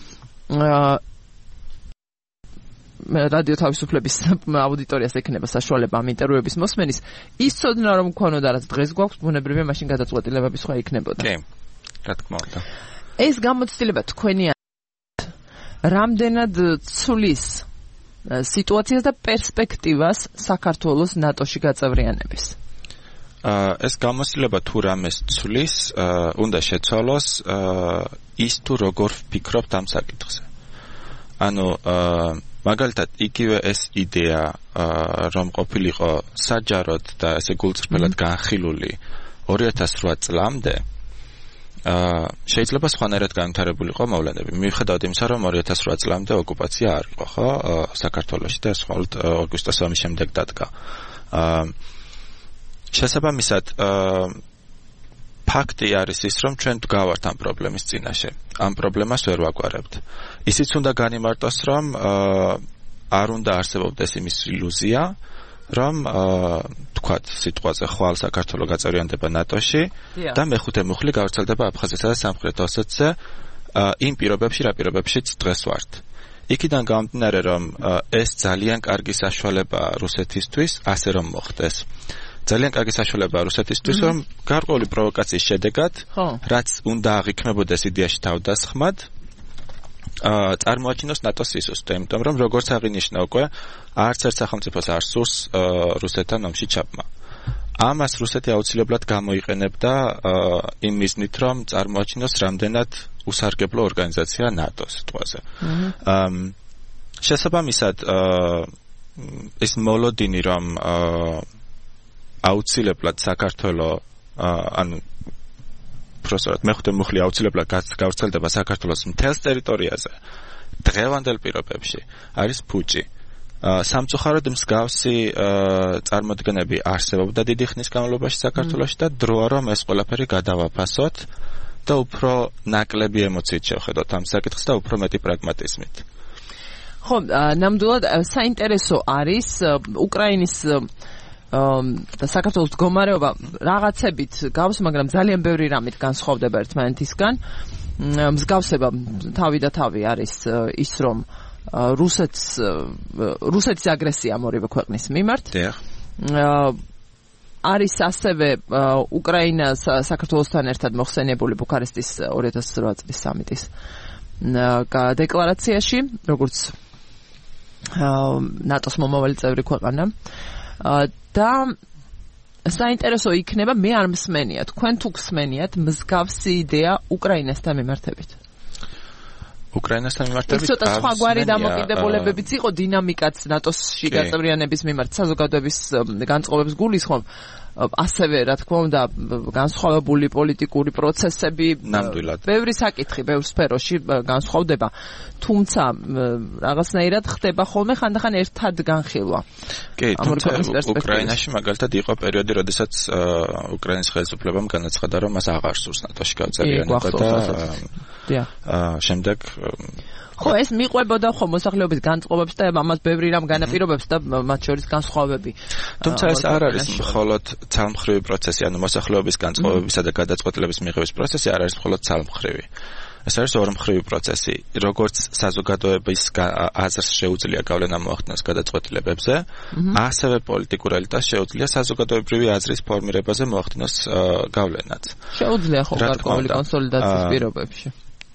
რადიო თავისუფლების აუდიტორიას ექნება საშუალება ამ ინტერვიუების მოსმენის, ის ცოდნა რომ მქონოდა რაც დღეს გვაქვს, ბუნებრივია მაშინ გადაწყვეტილებები სხვა იქნებოდა. კი, რა თქმა უნდა. ეს გამოცდილება თქვენი რამდენად ცვლის სიტუაციას და პერსპექტივას საქართველოს ნატოში გაწევრიანების? ეს გამოცდილება თუ რამეს ცვლის, უნდა შეცვალოს ის თუ როგორ ვფიქრობთ ამ საკითხზე. ანუ მაგალითად იგივე ეს იდეა რომ ყოფილიყო საჯაროდ და ესე გულწრფელად განხილული 2008 წლამდე შეიძლება სხვანაირად განვითარებულიყო მოვლენები. მიუხედავად იმისა, რომ 2008 წლამდე ოკუპაცია არ იყო, ხო, საქართველოში და ეს მხოლოდ აგვისტოს ომის შემდეგ დადგა. შესაბამისად, ფაქტი არის ის, რომ ჩვენ ვდგავართ ამ პრობლემის წინაშე. ამ პრობლემას ვერ ვაგვარებთ. ისიც უნდა განიმარტოს, რომ არ უნდა არსებობდეს იმის ილუზია, რომ თქვათ სიტყვაზე ხვალ საქართველოს გაწევრიანდება ნატოში და მეხუთე მუხლი გავრცელდება აფხაზეთსა და სამხრეთ ოსეთზე იმ პირობებში, რა პირობებშიც დღეს ვართ. იქიდან გამომდინარე, რომ ეს ძალიან კარგი საშუალებაა რუსეთისთვის, ასე რომ მოხდეს. ძალიან კარგი საშუალებაა რუსეთისთვის, რომ გარკვეული პროვოკაციის შედეგად, რაც უნდა აღიქმებოდეს იდეაში თავდასხმად, წარმოაჩინოს ნატოს სისუსტე, იმიტომ რომ როგორც აღინიშნა უკვე, არც ერთ სახელმწიფოს არ სურს რუსეთთან ომში ჩაბმა. ამას რუსეთი აუცილებლად გამოიყენებდა იმ მიზნით, რომ წარმოაჩინოს რამდენად უსარგებლო ორგანიზაცია ნატო სიტყვაზე. შესაბამისად, ეს მოლოდინი, რომ აუცილებლად საქართველოს ანუ პროსორად მეხუთე მუხლი აუცილებლად გავრცელდება საქართველოს მთელს ტერიტორიაზე დღევანდელ პირობებში არის ფუჭი. სამწუხაროდ მსგავსი წარმოდგენები არსებობდა დიდი ხნის განმავლობაში საქართველოში და დროა რომ ეს ყველაფერი გადავაფასოთ და უფრო ნაკლები ემოციით შევხედოთ ამ საკითხს და უფრო მეტი პრაგმატიზმით. ხო, ნამდვილად საინტერესო არის უკრაინის და საქართველოს მდგომარეობა რაღაცებით გავს, მაგრამ ძალიან ბევრი რამით განსხვავდება ერთმანეთისგან. მსგავსება თავი და თავი არის ის, რომ რუსეთის აგრესია ორივე ქვეყნის მიმართ. არის ასევე უკრაინა საქართველოსთან ერთად მოხსენიებული ბუქარესტის 2008 წლის სამიტის დეკლარაციაში, როგორც ნატოს მომავალი წევრი ქვეყანა. და საინტერესო იქნება, მე არ მსმენია, თქვენ თუ გსმენიათ მსგავსი იდეა უკრაინასთან მიმართებით? უკრაინასთან მიმართებით ცოტა სხვაგვარი დამოკიდებულებებიც იყო, დინამიკაც ნატოსში გაწევრიანების მიმართ საზოგადოების განწყობებს გულისხმობ, ასევე რა თქმა უნდა განსხვავებული პოლიტიკური პროცესები, ბევრი საკითხი, ბევრ სფეროში განსხვავდება, თუმცა რაღაცნაირად ხდება ხოლმე ხანდახან ერთად განხილვა. კი, თუმცა უკრაინაში მაგალითად იყო პერიოდი, როდესაც უკრაინის ხელისუფლებამ განაცხადა, რომ მას აღარ სურს ნატოში გაწევრიანება და შემდეგ ხო, ეს მიყვებოდა ხო მოსახლეობის განწყობებს და ამას ბევრი რამ განაპირობებს და მათ შორის განსხვავებები. თუმცა ეს არ არის მხოლოდ ცალმხრივი პროცესი, ანუ მოსახლეობის განწყობებისა და გადაწყვეტილების მიღების პროცესი არ არის მხოლოდ ცალმხრივი. ეს არის ორმხრივი პროცესი. როგორც საზოგადოების აზრს შეუძლია გავლენა მოახდინოს გადაწყვეტილებებზე, ასევე პოლიტიკურ ელიტას შეუძლია საზოგადოებრივი აზრის ფორმირებაზე მოახდინოს გავლენაც. შეუძლია ხო გარკვეული კონსოლიდაციის პირობებში.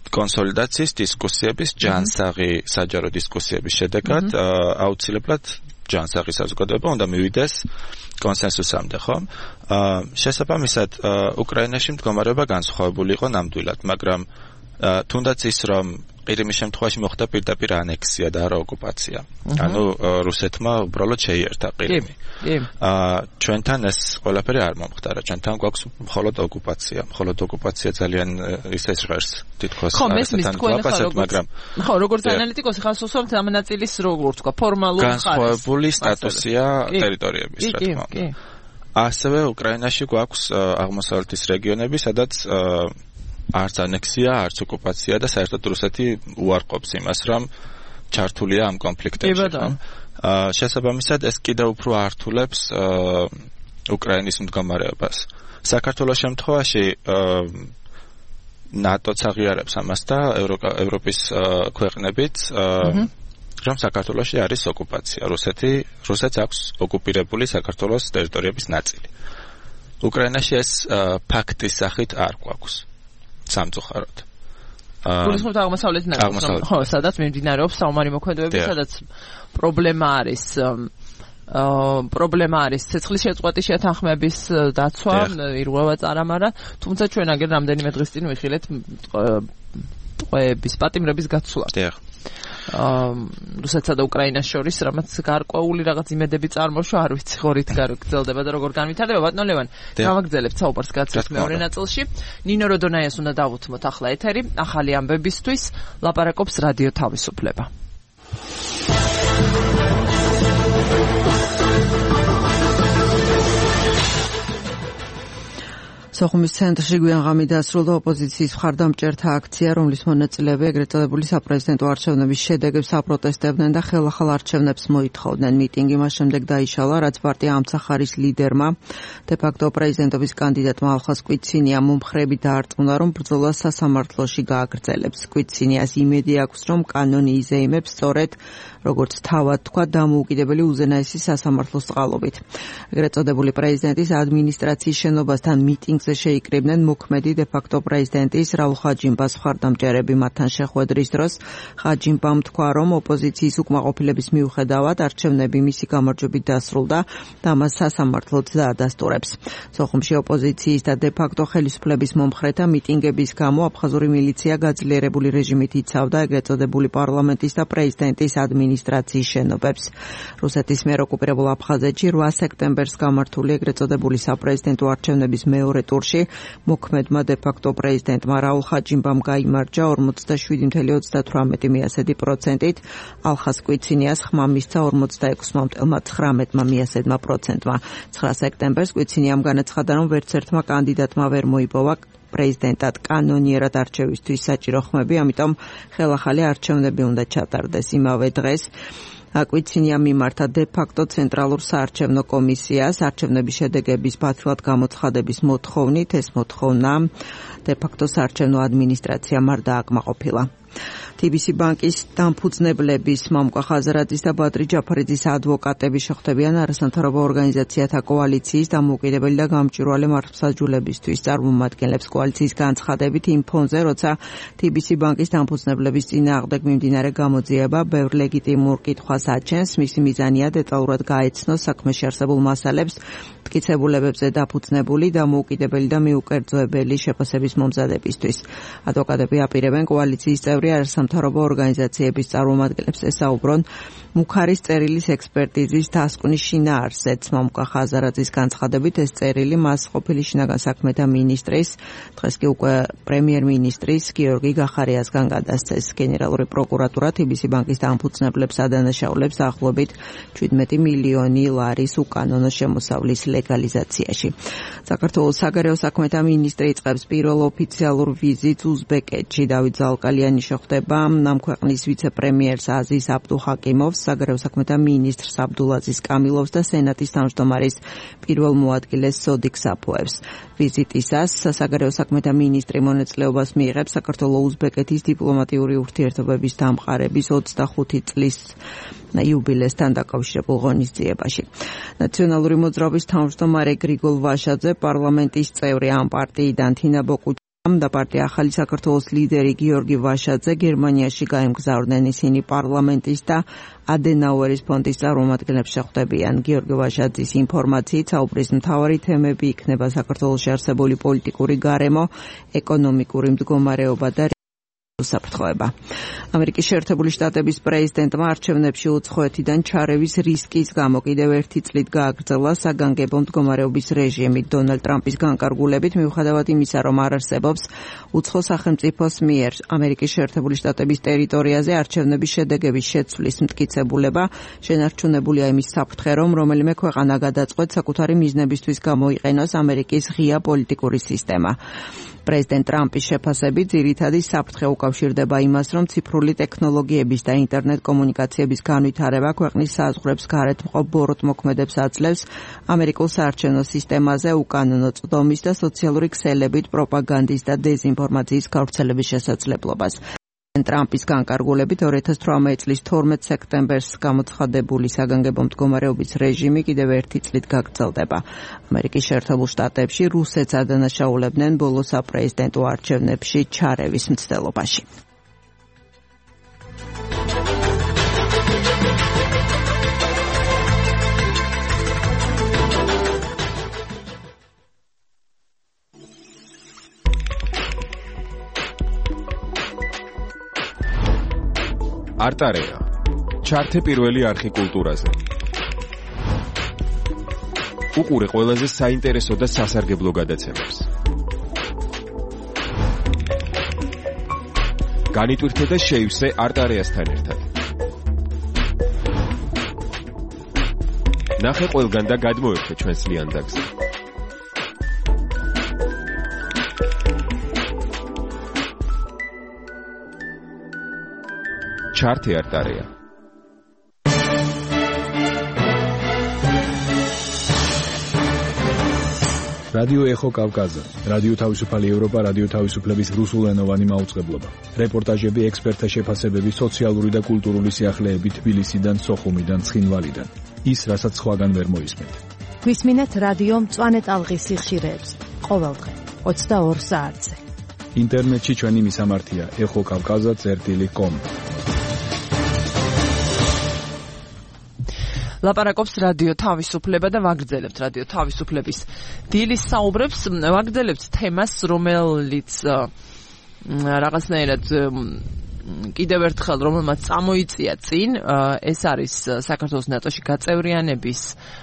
კონსოლიდაციის დისკუსიების ჯანსაღი საჯარო დისკუსიების შედეგად აუცილებლად ჯანსაღი საზოგადოება უნდა მივიდეს კონსენსუსამდე, ხო? შესაბამისად, უკრაინაში მდგომარეობა განსხვავებული იყო ნამდვილად, მაგრამ თუნდაც ის რომ ყირიმის შემთხვევაში მოხდა პირდაპირ ანექსია და არა ოკუპაცია. ანუ რუსეთმა უბრალოდ შეიერთა ყირიმი. ჩვენთან ეს ყველაფერი არ მომხდარა. ჩვენთან გვაქვს მხოლოდ ოკუპაცია. მხოლოდ ოკუპაცია ძალიან ისეს ჟღერს თითქოს არასთან ვაპასებთ, მაგრამ ხო, როგორც ანალიტიკოსი ხარ სულსვამთ ამ ნაწილის როგორ თქვა, ფორმალურ ხარეს. განსხვავებული სტატუსია ტერიტორიების, რა თქმა უნდა. ასევე უკრაინაში გვაქვს აღმოსავლეთის რეგიონები, სადაც არც ანექსია, არც ოკუპაცია და საერთოდ რუსეთი უარყოფს იმას, რომ ჩართულია ამ კონფლიქტებში. შესაბამისად, ეს კიდევ უფრო ართულებს უკრაინის მდგომარეობას. საქართველოს შემთხვევაში ნატოც აღიარებს ამას და ევროპის ქვეყნებიც რომ საქართველოში არის ოკუპაცია. რუსეთს აქვს ოკუპირებული საქართველოს ტერიტორიების ნაწილი. უკრაინაში ეს ფაქტის სახით არ გვაქვს. სამწუხაროდ. გულისხმობთ აღმოსავლეთის ნაწილს, ხო, სადაც მიმდინარეობს საომარი მოქმედებები, სადაც პრობლემა არის ცეცხლის შეწყვეტის შეთანხმების დაცვა, ირღვევა წარამარა, თუმცა ჩვენ აგერ რამდენიმე დღის წინ ვიხილეთ ტყვეების პატიმრების გაცვლა. რუსეთსა და უკრაინას შორის რამაც გარკვეული რაღაც იმედები წარმოშვა, არ ვიცი ხო რით გაგრძელდება და როგორ განვითარდება. ბატონ ლევან, გავაგრძელებთ საუბარს გაცილებით მეორე ნაწილში. ნინო როდონაიას უნდა დავუთმოთ ახლა ეთერი, ახალი ამბებისთვის ლაპარაკობს რადიო თავისუფლება. სოხუმის ცენტრში გვიანღამი დასრულდა ოპოზიციის მხარდამჭერთა აქცია, რომლის მონაწილეები ეგრეთ წოდებული საპრეზიდენტო არჩევნების შედეგებს აპროტესტებდნენ და ხელახალ არჩევნებს მოითხოვდნენ. მიტინგი მას შემდეგ დაიშალა, რაც პარტია ამცახარის ლიდერმა, დე-ფაქტო პრეზიდენტობის კანდიდატმა ალხას კვიცინიამ მომხრეები დაარწმუნა, რომ ბრძოლა სასამართლოში გააგრძელებს. კვიცინიას იმედი აქვს, რომ კანონი იზეიმებს სწორედ როგორც თავად თქვა დამოუკიდებელი უზენაესი სასამართლოს წყალობით. ეგრეთ წოდებული პრეზიდენტის ადმინისტრაციის შენობასთან მიტინგზე შეიკრიბნენ მოქმედი დე-ფაქტო პრეზიდენტის რაულ ხაჯიმბას მხარდამჭერები. მათთან შეხვედრის დროს ხაჯიმბამ თქვა, რომ ოპოზიციის უკმაყოფილების მიუხედავად არჩევნები მისი გამარჯვებით დასრულდა და მას სასამართლოც დაადასტურებს. სოხუმში ოპოზიციის და დე-ფაქტო ხელისუფლების მომხრეთა მიტინგების გამო აფხაზური მილიცია გაძლიერებული რეჟიმით იცავდა ეგრეთ წოდებული პარლამენტის და პრეზიდენტის ადმინისტრაციის შენობებს. რუსეთის მიერ ოკუპირებულ აფხაზეთში 8 სექტემბერს გამართული ეგრეთ წოდებული საპრეზიდენტო არჩევნების მეორე ტურში მოქმედმა დე-ფაქტო პრეზიდენტმა რაულ ხაჯიმბამ გაიმარჯვა 47.38%-ით, ალხას კვიცინიას ხმა მისცა 46.19%-მა. 9 სექტემბერს კვიცინიამ განაცხადა, რომ ვერც ერთმა კანდიდატმა ვერ მოიპოვა პრეზიდენტად კანონიერად არჩევისთვის საჭირო ხმები, ამიტომ ხელახალი არჩევნები უნდა ჩატარდეს. იმავე დღეს კვიცინიამ მიმართა დე-ფაქტო ცენტრალურ საარჩევნო კომისიას არჩევნების შედეგების ბათილად გამოცხადების მოთხოვნით. ეს მოთხოვნა დე-ფაქტო საარჩევნო ადმინისტრაციამ არ დააკმაყოფილა. TBC ბანკის დამფუძნებლების მამუკა ხაზარაძის და ბადრი ჯაფარიძის ადვოკატები შეხვდებიან არასამთავრობო ორგანიზაციათა კოალიციის დამოუკიდებელი და გამჭვირვალე მართლმსაჯულებისთვის. წარმომადგენლებს კოალიციის განცხადებით იმ ფონზე, როცა TBC ბანკის დამფუძნებლების წინააღმდეგ მიმდინარე გამოძიება ბევრ ლეგიტიმურ კითხვას აჩენს, მისი მიზანია დეტალურად გაეცნოს საქმეში არსებულ მასალებს, მტკიცებულებებზე დაფუძნებული დამოუკიდებელი და მიუკერძოებელი შეფასების მომზადებისთვის. ადვოკატები აპირებენ კოალიციის წევრი არასამთავრობო ორგანიზაციების წარმომადგენლებს ესაუბრონ მუქარის წერილის ექსპერტიზის დასკვნის შინაარსებს. მამუკა ხაზარაძის განცხადებით ეს წერილი მას ყოფილი შინაგან საქმეთა მინისტრის, დღეს კი უკვე პრემიერ-მინისტრის გიორგი გახარიასგან გადასცეს. გენერალური პროკურატურა TBC ბანკის დამფუძნებლებს ადანაშაულებს დაახლოებით 17 მილიონი ლარის უკანონო შემოსავლის ლეგალიზაციაში. საქართველოს საგარეო საქმეთა მინისტრი იწყებს პირველ ოფიციალურ ვიზიტს უზბეკეთში. დავით ზალკალიანი შეხვდება ამ ქვეყნის ვიცე-პრემიერს აზიზ აბდუჰაკიმოვს, საგარეო საქმეთა მინისტრს აბდულაზიზ კამილოვს და სენატის თავმჯდომარის პირველ მოადგილეს სოდიკ საფოევს. ვიზიტისას საგარეო საქმეთა მინისტრი მონაწილეობას მიიღებს საქართველოს-უზბეკეთის დიპლომატიური ურთიერთობების დამყარების 25 წლის იუბილესთან დაკავშირებულ ღონისძიებაში. ნაციონალური მოძრაობის თავმჯდომარე გრიგოლ ვაშაძე, პარლამენტის წევრი ამ პარტიიდან თინა ბოკუჩ და პარტია ახალი საქართველოს ლიდერი გიორგი ვაშაძე გერმანიაში გაემგზავრნენ. ისინი პარლამენტის და ადენაუერის ფონდის წარმომადგენლებს შეხვდებიან. გიორგი ვაშაძის ინფორმაციით საუბრის მთავარი თემები იქნება საქართველოში არსებული პოლიტიკური გარემო, ეკონომიკური მდგომარეობა და უსაფრთხოება. ამერიკის შეერთებული შტატების პრეზიდენტმა არჩევნებში უცხოეთიდან ჩარევის რისკის გამო კიდევ ერთი წლით გააგრძელა საგანგებო მდგომარეობის რეჟიმი. დონალდ ტრამპის განკარგულებით, მიუხედავად იმისა, რომ არ არსებობს უცხო სახელმწიფოს მიერ ამერიკის შეერთებული შტატების ტერიტორიაზე არჩევნების შედეგების შეცვლის მტკიცებულება, შენარჩუნებულია იმის საფრთხე, რომ რომელიმე ქვეყანა გადაწყვეტს საკუთარი მიზნებისთვის გამოიყენოს ამერიკის ღია პოლიტიკური სისტემა. პრეზიდენტ ტრამპის შეფასებით ძირითადი საფრთხე უკავშირდება იმას, რომ ციფრული ტექნოლოგიების და ინტერნეტ კომუნიკაციების განვითარება ქვეყნის საზღვრებს გარეთ მყოფ ბოროტმოქმედებს აძლევს ამერიკულ საარჩევნო სისტემაზე უკანონო წვდომის და სოციალური ქსელებით პროპაგანდის და დეზინფორმაციის გავრცელების შესაძლებლობას. ტრამპის განკარგულებით 2018 წლის 12 სექტემბერს გამოცხადებული საგანგებო მდგომარეობის რეჟიმი კიდევ ერთი წლით გაგრძელდება. ამერიკის შეერთებულ შტატებში რუსეთს ადანაშაულებდნენ ბოლო საპრეზიდენტო არჩევნებში ჩარევის მცდელობაში. არტარეა ჩართე პირველი არხი კულტურაზე. უყურე ყველაზე საინტერესო და სასარგებლო გადაცემებს. განიტვირთე და შეივსე არტარეასთან ერთად. ნახე ყველგან და გადმოერთე ჩვენს ლიანდაგზე. ჩართე არტარეა. რადიო ეხო კავკაზა, რადიო თავისუფალი ევროპა, რადიო თავისუფლების რუსულენოვანი მაუწყებლობა. რეპორტაჟები, ექსპერტთა შეფასებები, სოციალური და კულტურული სიახლეები თბილისიდან, სოხუმიდან, ცხინვალიდან. ის, რასაც სხვაგან ვერ მოისმენთ. გვისმინეთ რადიო მწვანე ტალღის სიხშირეებს. ყოველდღე 22 საათზე. ინტერნეტში ჩვენი მისამართია ეხოკავკაზა.com. ლაპარაკობს რადიო თავისუფლება და ვაგრძელებთ რადიო თავისუფლების დილის საუბრებს, ვაგრძელებთ თემას, რომელიც რაღაცნაირად კიდევ ერთხელ რომელმაც წამოიწია წინ, ეს არის საქართველოს ნატოში გაწევრიანების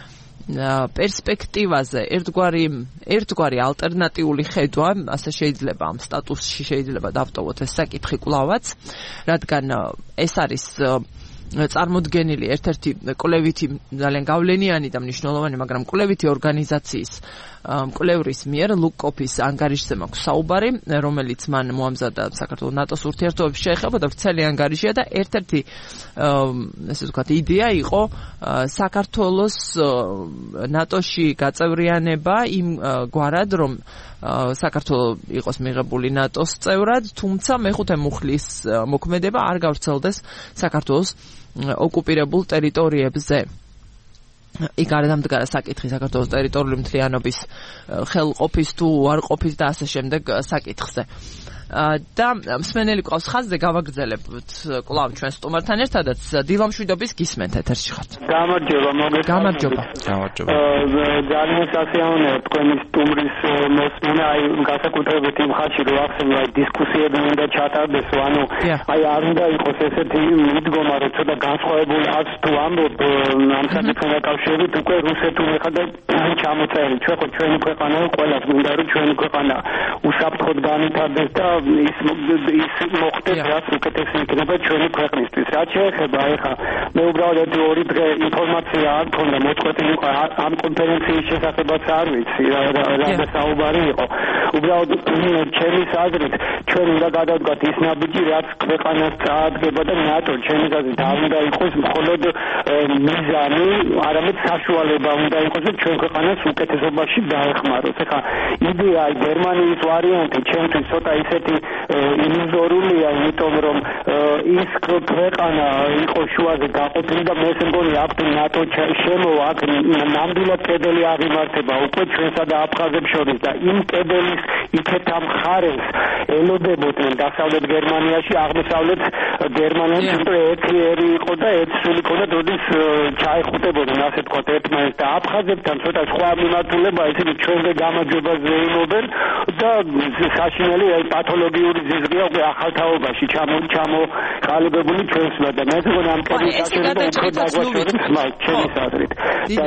პერსპექტივაზე ერთგვარი ალტერნატიული ხედვა, ასე შეიძლება ამ სტატუსში შეიძლება დავტოვოთ ეს საკითხი კვლავაც, რადგან ეს არის წარმოდგენილი ერთ-ერთი კვლევითი ძალიან გავლენიანი და მნიშვნელოვანი, მაგრამ კვლევითი ორგანიზაციის მკვლევრის მიერ ლუკ-კოფის ანგარიშზე მაქვს საუბარი, რომელიც მან მოამზადა საქართველოს ნატოს ურთიერთობებს შეეხება და ვრცელი ანგარიშია და ერთ-ერთი ესე ვთქვათ იდეა იყო საქართველოს ნატოში გაწევრიანება იმ გვარად, რომ საქართველოს იყოს მიღებული ნატოს წევრად, თუმცა მეხუთე მუხლის მოქმედება არ გავრცელდეს საქართველოს ოკუპირებულ ტერიტორიებზე. იქ არ დამდგარა საკითხი საქართველოს ტერიტორიული მთლიანობის ხელყოფის თუ უარყოფის და ასე შემდეგ საკითხზე. და მსმენელი ყავს ხაზზე, გავაგრძელებთ კვლავ ჩვენ სტუმართან ერთადაც დილამშვიდობის გისმენთ ეთერში ხართ. გამარჯობა. ძალიან სასიამოვნოა თქვენი სტუმრის მოსმენა, აი განსაკუთრებით იმ ხალხში რომ ახსენე აი დისკუსიები უნდა ჩატარდეს, ანუ აი არ უნდა იყოს ესეთი მიდგომა, რომ ცოტა განსხვავებული არც თუ ამბობ ამ საკითხთან დაკავშირებით უკვე რუსეთულ ეხლა ჩამოწერილი. ჩვენი ქვეყანა ყველას მინდა რომ ჩვენი ქვეყანა უსაფრთხოდ განვითარდეს და ის მოხდეს რაც უკეთესი იქნება ჩვენი ქვეყნისთვის. რაც შეეხება ეხლა მე უბრალოდ ორი დღე ინფორმაცია არ მქონდა მოწყვეტილი ამ კონფერენციის შესახებაც არ ვიცი რა საუბარი იყო. უბრალოდ ჩემი აზრით ჩვენ უნდა გადავდგათ ის ნაბიჯი რაც ქვეყანას წაადგება და ნატო ჩემი აზრით არ უნდა იყოს მხოლოდ მიზანი, არამედ საშუალება უნდა იყოს რომ ჩვენ ქვეყანას უკეთესობაში დაეხმაროს. ეხლა იდეა გერმანიის ვარიანტი ჩემთვის ცოტა ისეთი ილუზორულია, იმიტომ რომ ის ქვეყანა იყო შუაზე გაყოფილი და მე მგონი აქ ნატო შემოვა, აქ ნამდვილად კედელი აღიმართება უკვე ჩვენსა და აფხაზებს შორის და იმ კედელის იქეთ ამ ხარეს ელოდებოდნენ დასავლეთ გერმანიაში, აღმოსავლეთ გერმანიაში უფრო ერთი ერი იყო და ერთ სული ქონდა, როდის ჩაეხუტებოდნენ ასე ვთქვათ ერთმანეთს და აფხაზებთან ცოტა სხვა მიმართულება, ისინი ჩვენზე გამარჯვებას ზეიმობენ და საშინელი პათოლოგიური ზიზღია უკვე ახალთაობაში ჩამოყალიბებული ჩვენსმა და მე მგონი ამ კედლის აღება უფრო დაგვაჩვენებს მას ჩემი აზრით და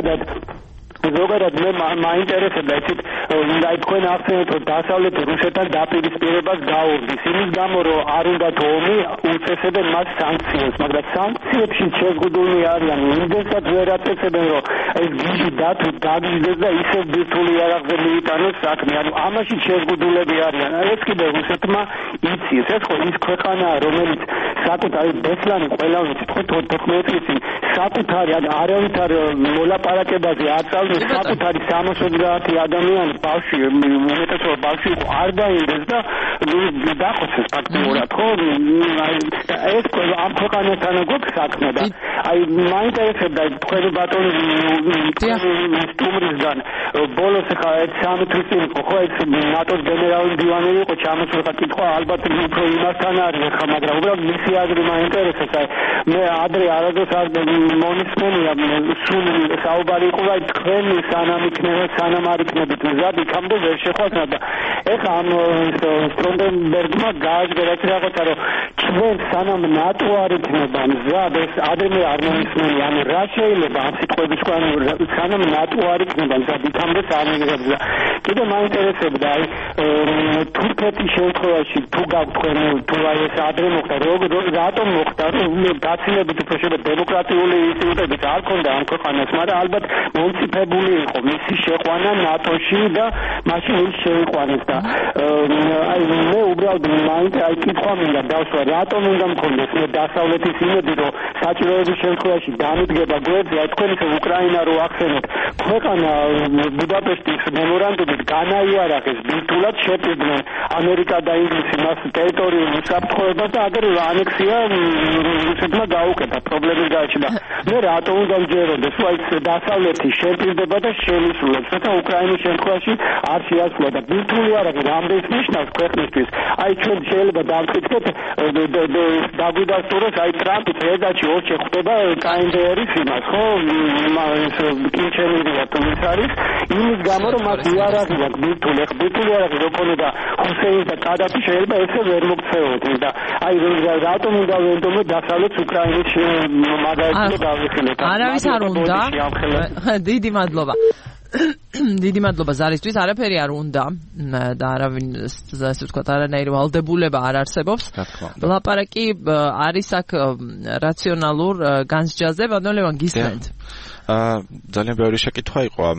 ზოგადად მე მაინტერესებდა ისიც აი თქვენ ახსენეთ რომ დასავლეთ რუსეთთან დაპირისპირებას გაუღდის იმის გამო რომ არ უნდათ ომი უწესებენ მას სანქციებს მაგრამ სანქციებში შეზღუდული არიან იმდენსაც ვერ აწესებენ რომ ეს გიჟი დაგიჟდეს და ისევ ბირთვული იარაღზე მიიტანოს საქმე ანუ ამაში შეზღუდულები არიან ეს კიდე რუსეთმა იცის ეს ხო ის ქვეყანაა რომელიც საკუთარი ბესლანი ყველა თქო 14 წელი საკუთარი არავითარ მოლაპარაკებაზე აწავ საკუთარი 60 ადამიანი ბავშვი უმეტესობა ბავშვი არ დაინდეს და დახოცეს ფაქტიურად ხო ეს ამ ქვეყანასთან გვაქვს საქმე და აი მაინტერესებდა თქვენი ბატონი სტუმრისგან ბოლოს ხა 3 თვის წინ ხო ეს ნატოს გენერალური მდივანი იყო ჩამოსულიყო კითხვა ალბათ უფრო იმასთან არის ხა მაგრამ უბრალოდ მისი აზრი მაინტერესებს აი მე ადრე არადოს არ მომისმენია სულ საუბარი იყო აი თქვენ სანამ არ იქნებით მზად იქამდე ვერ შეხვდეთ და ეხა ამ სტრონდენბერგმა გააჟღერა რაღაცა რომ ჩვენ სანამ ნატო არ იქნება მზად ეს ადრე არ მომისმენია ანუ რა შეიძლება ამ სიტყვების კვანი სანამ ნატო არ იქნება მზად იქამდე სამიგებდა კიდე მაინტერესებდა აი თურქეთის შემთხვევაში თუ გაგვთქვენ თუ აი ეს ადრე მოხდა რატომ მოხდა დაცილებით უფრო შეიძლება დემოკრატიული ინსტიტუტები არ ქონდა ამ ქვეყანას მაგრამ ალბათ მომწიფებული იყო მისი შეყვანა ნატოში და მაშინ ის შეიყვანეს და აი მე უბრალოდ აი კითხვა მინდა დავსვა რატომ უნდა მქონდეს მე დასავლეთის იმედი რომ საჭიროების შემთხვევაში დამიდგება გვერდზე აი თქვენ ისე უკრაინა რო ახსენეთ ქვეყანა ბუდაპეშტის მემორანდუმით განაიარაღეს ბირთვულად შეპირდნენ ამერიკა და ინგლისი მას ტერიტორიულ უსაფრთხოებას და აგერ ანექსია რუსეთმა გაუკეთა პრობლემის გააჩნდა მე რატომ უნდა მჯეროდეს აი დასავლეთი შეპირდება და შემისულებს და უკრაინის შემთხვევაში არ შეასრულა და ბირთვული იარაღი რამდენს ნიშნავს ქვეყნისთვის აი ჩვენ შეიძლება დავკითხეთ დაგვიდასტუროს აი ტრამპის ეზაში ორ შეხვდება კაინდერის იმას ხო ეს კინჩენია თუმცა არის იმის გამო რომ მას იარაღი აქვს ბირთვული იარაღი რო ქონოდა ჰუსეინს და კადაფი შეიძლება ესე ვერ მოქცეოდნენ და აი რატომ უნდა ვენდომო დასავლეთ უკრაინის მაგალითად გავიხილეთ არავის არ უნდა დიდი მადლობა დიდი მადლობა ზარისთვის არაფერი არ უნდა და არავინ ასე ვთქვათ არანაირი ვალდებულება არ არსებობს ლაპარაკი არის აქ რაციონალურ განსჯაზე ბატონ ლევან გისმენთ ძალიან ბევრი შეკითხვა იყო ამ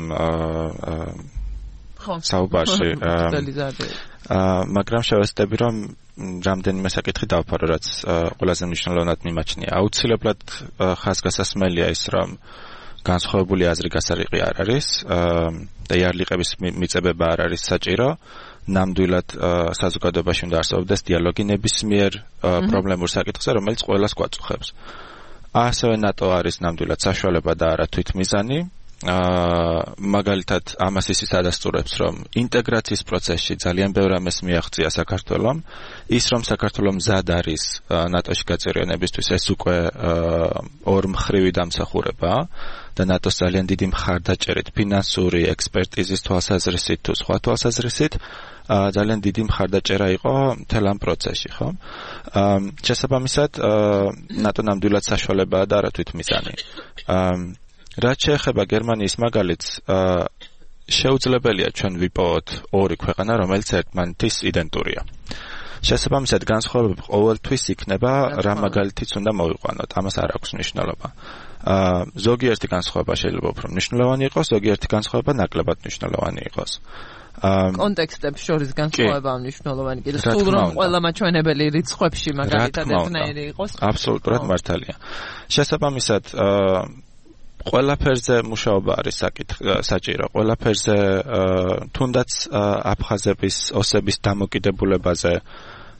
საუბარში მაგრამ შევეცდები რომ რამდენიმე საკითხი დავფარო რაც ყველაზე მნიშვნელოვნად მიმაჩნია აუცილებლად ხაზგასასმელია ის რომ განსხვავებული აზრი გასარიყი არ არის და იარლიყების მიწებება არ არის საჭირო ნამდვილად საზოგადოებაში უნდა არსებობდეს დიალოგი ნებისმიერ პრობლემურ საკითხზე რომელიც ყველას გვაწუხებს ასევე ნატო არის ნამდვილად საშუალება და არა თვითმიზანი მაგალითად ამას ისიც ადასტურებს რომ ინტეგრაციის პროცესში ძალიან ბევრ ამას მიაღწია საქართველომ ის რომ საქართველო მზად არის ნატოში გაწევრიანებისთვის ეს უკვე ორმხრივი დამსახურებაა და ნატოს ძალიან დიდი მხარდაჭერით ფინანსური ექსპერტიზის თვალსაზრისით თუ სხვა თვალსაზრისით ძალიან დიდი მხარდაჭერა იყო მთელ ამ პროცესში ხო შესაბამისად ნატო ნამდვილად საშუალებაა და არა თვითმიზანი რაც შეეხება გერმანიის მაგალითს შეუძლებელია ჩვენ ვიპოვოთ ორი ქვეყანა რომელიც ერთმანეთის იდენტურია შესაბამისად განსხვავება ყოველთვის იქნება რა მაგალითიც უნდა მოვიყვანოთ ამას არ აქვს მნიშვნელობა ზოგიერთი განსხვავება შეიძლება უფრო მნიშვნელოვანი იყოს ზოგიერთი განსხვავება ნაკლებად მნიშვნელოვანი იყოს კონტექსტებს შორის განსხვავება მნიშვნელოვანი კიდე სულ რომ ყველა მაჩვენებელი რიცხვებში მაგალითად ერთნაირი იყოს აბსოლუტურად მართალია შესაბამისად ყველაფერზე მუშაობა არის საჭირო ყველაფერზე თუნდაც აფხაზების ოსების დამოკიდებულებაზე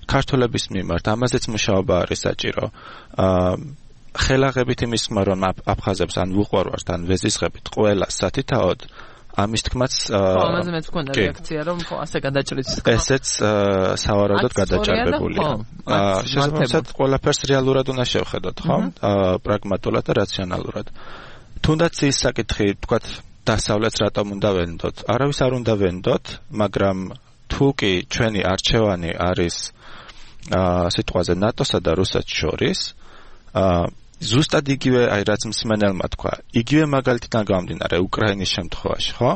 ქართველების მიმართ ამაზეც მუშაობა არის საჭირო. ხელაღებით იმის ხმა რომ აფხაზებს ან ვუყვარვართ ან ვეზისხებით ყველა სათითაოდ ამის თქმაც ამაზე მეც მქონდა რეაქცია რომ ხო ასე გადაჭრით ესეც სავარაუდოდ გადაჭარბებულია. შესაბამისად ყველაფერს რეალურად უნდა შევხედოთ, ხო? პრაგმატულად და რაციონალურად. თუნდაც ის საკითხი, თქვათ, დასავლეთს რატომ უნდა ვენდოთ? არავის არ უნდა ვენდოთ, მაგრამ თუ კი ჩვენი არჩევანი არის სიტყვაზე ნატოსა და რუსეთს შორის, ზუსტად იგივე, აი რაც მსმენელმა თქვა, იგივე მაგალითიდან გამომდინარე უკრაინის შემთხვევაში, ხო?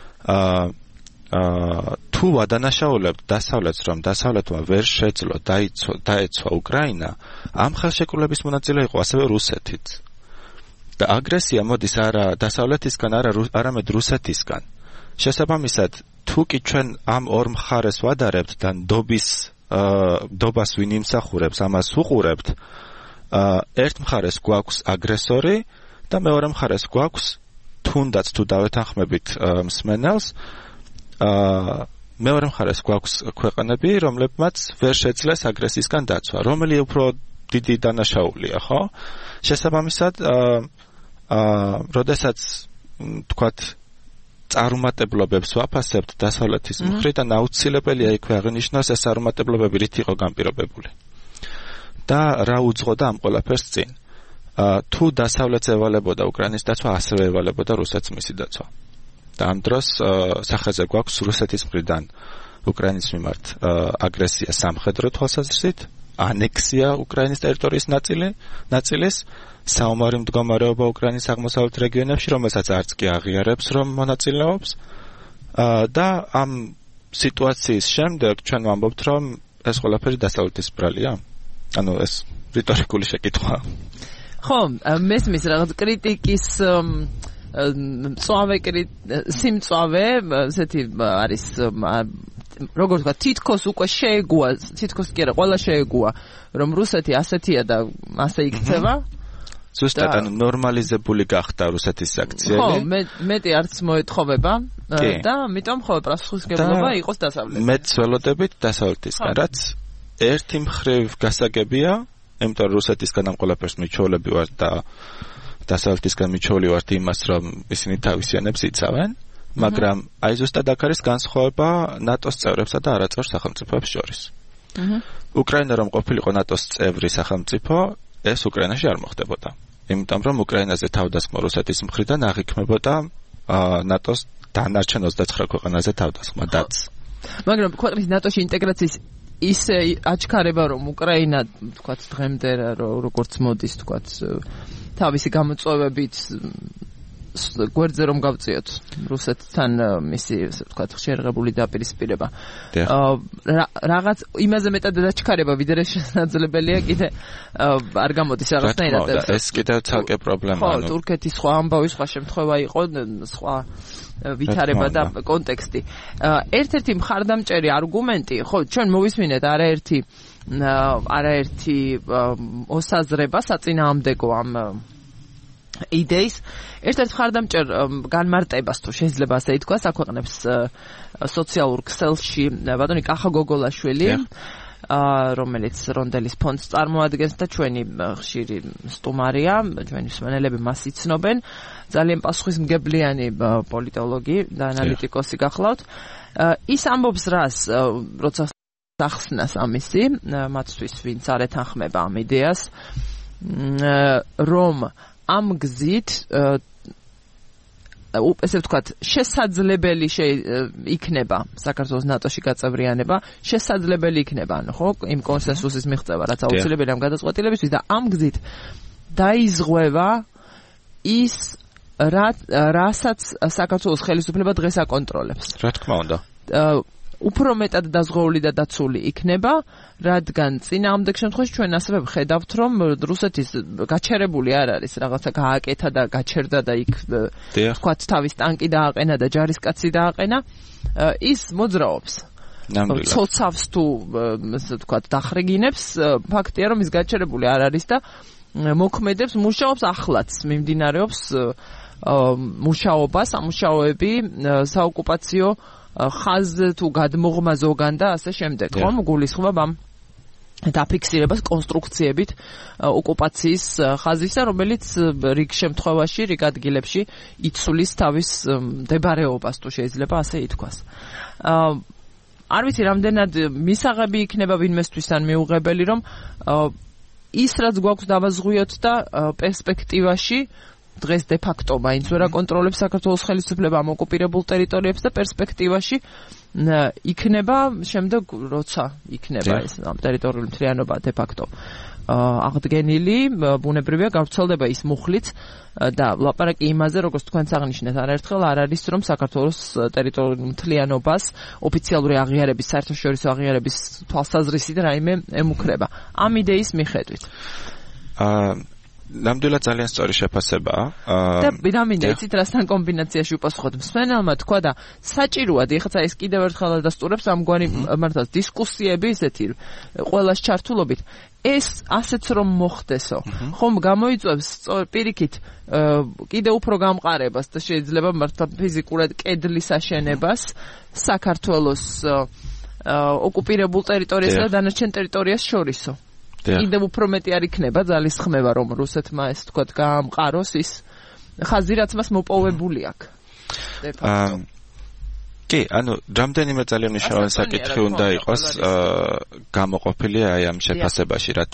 თუ ვადანაშაულებთ დასავლეთს, რომ დასავლეთმა ვერ შეძლო დაეცვა უკრაინა, ამ ხელშეკრულების მონაწილე იყო ასევე რუსეთიც. და აგრესია მოდის არა დასავლეთისგან, არამედ რუსეთისგან. შესაბამისად, თუ კი ჩვენ ამ ორ მხარეს ვადარებთ და დობას ვინ იმსახურებს, ამას უყურებთ, ერთ მხარეს გვაქვს აგრესორი და მეორე მხარეს გვაქვს თუნდაც თუ დავეთანხმებით მსმენელს, მეორე მხარეს გვაქვს ქვეყანები, რომლებმაც ვერ შეძლეს აგრესიისგან დაცვა, რომელი უფრო დიდი დანაშაულია, ხო? შესაბამისად, როდესაც თქვათ წარუმატებლობებს ვაფასებთ დასავლეთის მხრიდან, აუცილებელია იქვე აღინიშნოს ეს წარუმატებლობები რით იყო განპირობებული. და რა უძღოდა ამ ყველაფერს წინ. თუ დასავლეთს ევალებოდა უკრაინის დაცვა, ასევე ევალებოდა რუსეთს მისი დაცვა. და ამ დროს სახეზე გვაქვს რუსეთის მხრიდან უკრაინის მიმართ აგრესია სამხედრო თვალსაზრისით, ანექსია უკრაინის ტერიტორიის ნაწილის, საომარი მდგომარეობა უკრაინის აღმოსავლეთ რეგიონებში, რომელსაც არც კი აღიარებს, რომ მონაწილეობს. და ამ სიტუაციის შემდეგ ჩვენ ვამბობთ, რომ ეს ყველაფერი დასავლეთის ბრალია. ანუ ეს რიტორიკული შეკითხვა. ხო, მესმის რაღაც კრიტიკის სიმწავე, ესეთი არის როგორ ვთქვა, თითქოს უკვე შეეგუა, თითქოს კი არა, ყველა შეეგუა, რომ რუსეთი ასეთია და ასე იქცევა. ზუსტად, ანუ ნორმალიზებული გახდა რუსეთის აქციები. ხო, მეტი არც მოეთხოვება და ამიტომ ხო პასუხისმგებლობა იყოს დასავლეთს. მეც ველოდებით დასავლეთისგან, რაც ერთი მხრივ გასაგებია, იმიტომ რომ რუსეთისგან ამ ყველაფერს მიჩვეულები ვარ და დასავლეთისგან მიჩვეული ვართ იმას, რომ ისინი თავისიანებს იცავენ, მაგრამ აი ზუსტად აქ არის განსხვავება ნატოს წევრებსა და არაწევრ სახელმწიფოებს შორის. უკრაინა რომ ყოფილიყო ნატოს წევრი სახელმწიფო, ეს უკრაინაში არ მოხდებოდა. იმიტომ რომ უკრაინაზე თავდასხმა რუსეთის მხრიდან აღიქმებოდა ნატოს დანარჩენ 29 ქვეყანაზე თავდასხმა დაც. მაგრამ ქვეყნის ნატოში ინტეგრაციის ისე აჩქარება, რომ უკრაინა, თქვათ, დღემდე როგორც მოდის, თქვათ, თავისი გამოწვევებით გვერდზე რომ გავწიოთ რუსეთთან მისი, თქვათ, შეერღებული დაპირისპირება. რაღაც იმაზე მეტად დაჩქარება, ვიდრე შესაძლებელია კიდე არ გამოდის რაღაცნაირად. ეს კიდევ ცალკე პრობლემაა. ხო, თურქეთის სხვა ამბავი, სხვა შემთხვევა იყო, სხვა ვითარება და კონტექსტი. ერთ-ერთი მხარდამჭერი არგუმენტი, ხო, ჩვენ მოვისმინეთ არაერთი მოსაზრება საწინააღმდეგო ამ იდეის. ერთ-ერთ მხარდამჭერ განმარტებას თუ შეიძლება ასე ითქვას, აქვეყნებს სოციალურ ქსელში ბატონი კახა გოგოლაშვილი, რომელიც რონდელის ფონდს წარმოადგენს და ჩვენი ხშირი სტუმარია, ჩვენი მსმენელები მას იცნობენ. ძალიან პასუხისმგებლიანი პოლიტოლოგი და ანალიტიკოსი გახლავთ. ის ამბობს რას, როცა ახსნას ამისი, მათთვის ვინც არ ეთანხმება ამ იდეას, რომ ამ გზით ესე ვთქვათ, შესაძლებელი იქნება საქართველოს ნატოში გაწევრიანება, შესაძლებელი იქნება, ანუ ხო, იმ კონსენსუსის მიღწევა, რაც აუცილებელია ამ გადაწყვეტილებისთვის და ამ გზით დაიზღვევა ის რასაც საქართველოს ხელისუფლება დღეს აკონტროლებს. რა თქმა უნდა. უფრო მეტად დაზღვეული და დაცული იქნება, რადგან წინააღმდეგ შემთხვევაში ჩვენ ასევე ვხედავთ, რომ რუსეთის გაჩერებული არ არის, რაღაცა გააკეთა და გაჩერდა და იქ თქვათ თავის ტანკი დააყენა და ჯარისკაცი დააყენა, ის მოძრაობს. ცოცავს თუ ასე ვთქვათ დახრეგინებს, ფაქტია რომ ის გაჩერებული არ არის და მოქმედებს, მუშაობს ახლაც, მიმდინარეობს მუშაობა, სამუშაოები, საოკუპაციო ხაზ თუ გადმოღმა ზოგან და ასე შემდეგ, ხომ გულისხმობ ამ დაფიქსირებას კონსტრუქციებით ოკუპაციის ხაზისა, რომელიც რიგ შემთხვევაში, რიგ ადგილებში იცვლის თავის მდებარეობას, თუ შეიძლება ასე ითქვას. არ ვიცი, რამდენად მისაღები იქნება ვინმესთვის ან მიუღებელი, რომ ის რაც გვაქვს დავაზღვიოთ და პერსპექტივაში დღეს de facto მაინც ვერ აკონტროლებს საქართველოს ხელისუფლება ამ ოკუპირებულ ტერიტორიებს და პერსპექტივაში იქნება შემდეგ როცა იქნება ეს ამ ტერიტორიული მთლიანობა de facto აღდგენილი, ბუნებრივია გავრცელდება ის მუხლიც და ლაპარაკი იმაზე, როგორც თქვენც აღნიშნეთ, არაერთხელ არ არის, რომ საქართველოს ტერიტორიული მთლიანობას ოფიციალური აღიარების, საერთაშორისო აღიარების თვალსაზრისით რაიმე ემუქრება. ამ იდეის მიხედვით. ნამდვილად ძალიან სწორი შეფასებაა. და მინდა იცით რასთან კომბინაციაში უპასუხოთ. მსმენელმა თქვა და საჭიროა, ეხლა ეს კიდევ ერთხელ დასტურებს ამგვარი მართლაც დისკუსიები ისეთი ყველას ჩართულობით. ეს ასეც რომ მოხდესო, ხომ გამოიწვევს პირიქით კიდევ უფრო გამყარებას და შეიძლება მართლა ფიზიკურად კედლის აშენებას საქართველოს ოკუპირებულ ტერიტორიასა და დანარჩენ ტერიტორიას შორისო. კიდევ უფრო მეტი არ იქნება ძალისხმევა, რომ რუსეთმა ეს თქვათ გაამყაროს ის ხაზი, რაც მას მოპოვებული აქვს. კი, ანუ რამდენიმე ძალიან მნიშვნელოვანი საკითხი უნდა იყოს გამოყოფილი აი ამ შეფასებაში, რაც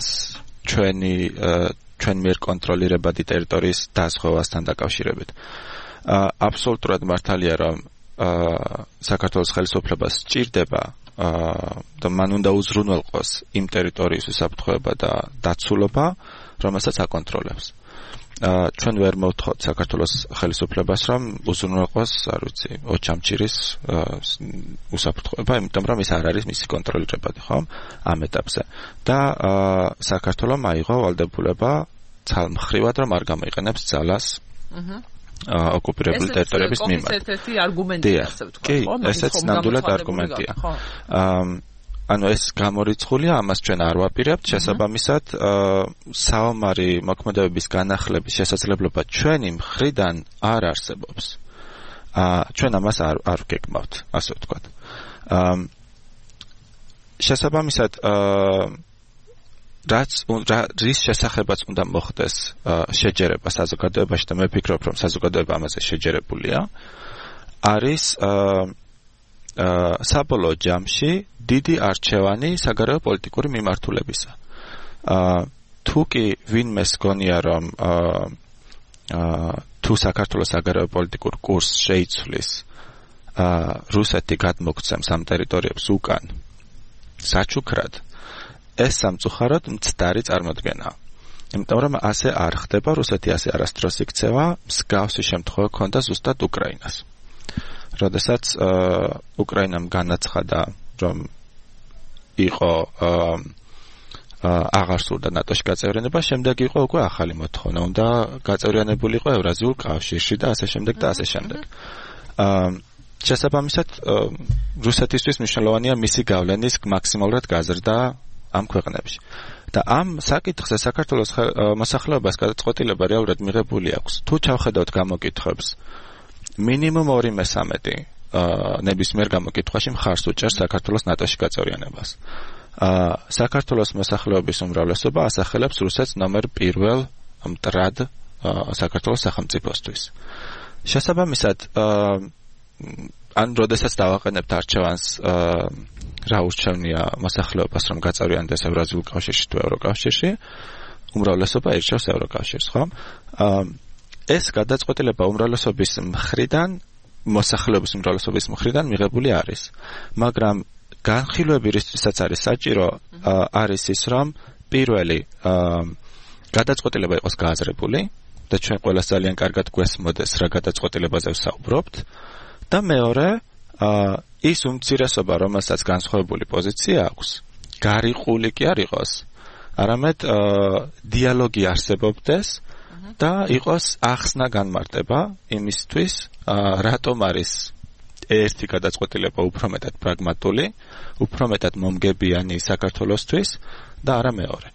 ჩვენ მიერ კონტროლირებადი ტერიტორიის დაზღვევასთან დაკავშირებით. აბსოლუტურად მართალია, რომ საქართველოს ხელისუფლებას სჭირდება და მან უნდა უზრუნველყოს იმ ტერიტორიის უსაფრთხოება და დაცულობა, რომელსაც აკონტროლებს. ჩვენ ვერ მოვთხოვთ საქართველოს ხელისუფლებას, რომ უზრუნველყოს, არ ვიცი, ოჩამჩირის უსაფრთხოება, იმიტომ რომ ის არ არის მისი კონტროლირებადი, ხო? ამ ეტაპზე. და საქართველომ აიღო ვალდებულება ცალმხრივად, რომ არ გამოიყენებს ძალას ოკუპირებული ტერიტორიების მიმართ. ეს ერთ-ერთი არგუმენტია, ასე ვთქვათ, ხო? კი, ესეც ნამდვილად არგუმენტია. ანუ ეს გამორიცხულია, ამას ჩვენ არ ვაპირებთ, შესაბამისად, საომარი მოქმედებების განახლების შესაძლებლობა ჩვენი მხრიდან არ არსებობს. ჩვენ ამას არ ვგეგმავთ, ასე ვთქვათ. შესაბამისად, რის შესახებაც უნდა მოხდეს შეჯერება საზოგადოებაში და მე ვფიქრობ, რომ საზოგადოება ამაზე შეჯერებულია, არის საბოლოო ჯამში დიდი არჩევანი საგარეო პოლიტიკური მიმართულებისა. თუ კი ვინმეს გონია, რომ თუ საქართველოს საგარეო პოლიტიკურ კურსს შეიცვლის რუსეთი გადმოგცემს ამ ტერიტორიებს უკან საჩუქრად, ეს სამწუხაროდ მცდარი წარმოდგენაა. იმიტომ რომ ასე არ ხდება, რუსეთი ასე არასდროს იქცევა, მსგავსი შემთხვევა ჰქონდა ზუსტად უკრაინას. როდესაც უკრაინამ განაცხადა, რომ იყო აღარ სურდა ნატოში გაწევრიანება, შემდეგ იყო უკვე ახალი მოთხოვნა, უნდა გაწევრიანებულიყო ევრაზიულ კავშირში და ასე შემდეგ და ასე შემდეგ. შესაბამისად, რუსეთისთვის მნიშვნელოვანია მისი გავლენის მაქსიმალურად გაზრდა ამ ქვეყნებში. და ამ საკითხზე საქართველოს მოსახლეობას გადაწყვეტილება რეალურად მიღებული აქვს. თუ ჩავხედავთ გამოკითხვებს, მინიმუმ 2/3 ნებისმიერ გამოკითხვაში მხარს უჭერს საქართველოს ნატოში გაწევრიანებას. საქართველოს მოსახლეობის უმრავლესობა ასახელებს რუსეთს ნომერ 1 მტრად საქართველოს სახელმწიფოსთვის. შესაბამისად, ან როდესაც დავაყენებთ არჩევანს, რა ურჩევნია მოსახლეობას, რომ გაწევრიანდეს ევრაზიულ კავშირში თუ ევროკავშირში, უმრავლესობა ირჩევს ევროკავშირს, ხო? ეს გადაწყვეტილება უმრავლესობის მხრიდან, მოსახლეობის უმრავლესობის მხრიდან მიღებული არის. მაგრამ განხილვები რისთვისაც არის საჭირო, არის ის, რომ პირველი გადაწყვეტილება იყოს გააზრებული და ჩვენ ყველას ძალიან კარგად გვესმოდეს, რა გადაწყვეტილებაზე ვსაუბრობთ. და მეორე, ის უმცირესობა, რომელსაც განსხვავებული პოზიცია აქვს, გარიყული კი არ იყოს, არამედ დიალოგი არსებობდეს და იყოს ახსნა განმარტება იმისთვის, რატომ არის ერთი გადაწყვეტილება უფრო მეტად პრაგმატული, უფრო მეტად მომგებიანი საქართველოსთვის და არა მეორე.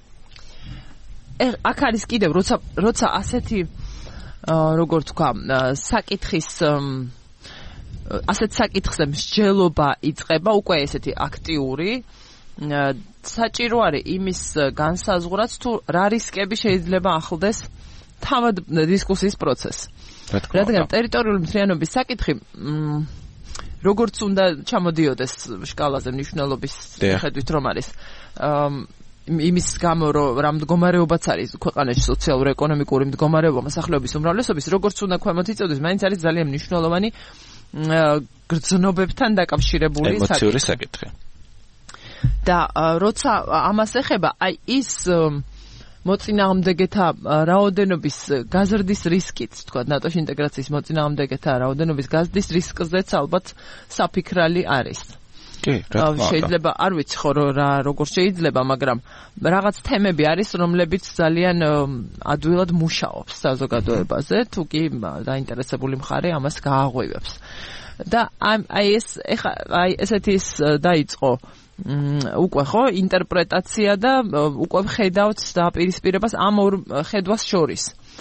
აქ არის კიდევ, როცა ასეთი როგორ თქვა, საკითხის ასეთ საკითხზე მსჯელობა იწყება, უკვე ესეთი აქტიური საჭირო არის იმის განსაზღვრაც თუ რა რისკები შეიძლება ახლდეს თავად დისკუსიის პროცესს. რადგან ტერიტორიული მთლიანობის საკითხი როგორც უნდა ჩამოდიოდეს შკალაზე მნიშვნელობის ხედვით რომ არის იმის გამო რა მდგომარეობაც არის ქვეყანაში სოციალურ-ეკონომიკური მდგომარეობა მოსახლეობის უმრავლესობის როგორც უნდა ქვემოთ იწევდეს მაინც არის ძალიან მნიშვნელოვანი გრძნობებთან დაკავშირებული ემოციური საკითხი და როცა ამას ეხება აი ის მოწინააღმდეგეთა რაოდენობის გაზრდის რისკით, თქვა ნატოში ინტეგრაციის მოწინააღმდეგეთა რაოდენობის გაზრდის რისკზეც ალბათ საფიქრალი არის. კი, რა თქმა უნდა. შეიძლება არ ვიცი ხო როგორ შეიძლება, მაგრამ რაღაც თემები არის, რომლებიც ძალიან ადვილად მუშაობს საზოგადოებაზე, თუ კი დაინტერესებული მხარე ამას გააღვივებს. და აი ესეთი დაიწყო უკვე ხო ინტერპრეტაცია და უკვე ხედავთ დაპირისპირებას ამ ორ ხედვას შორის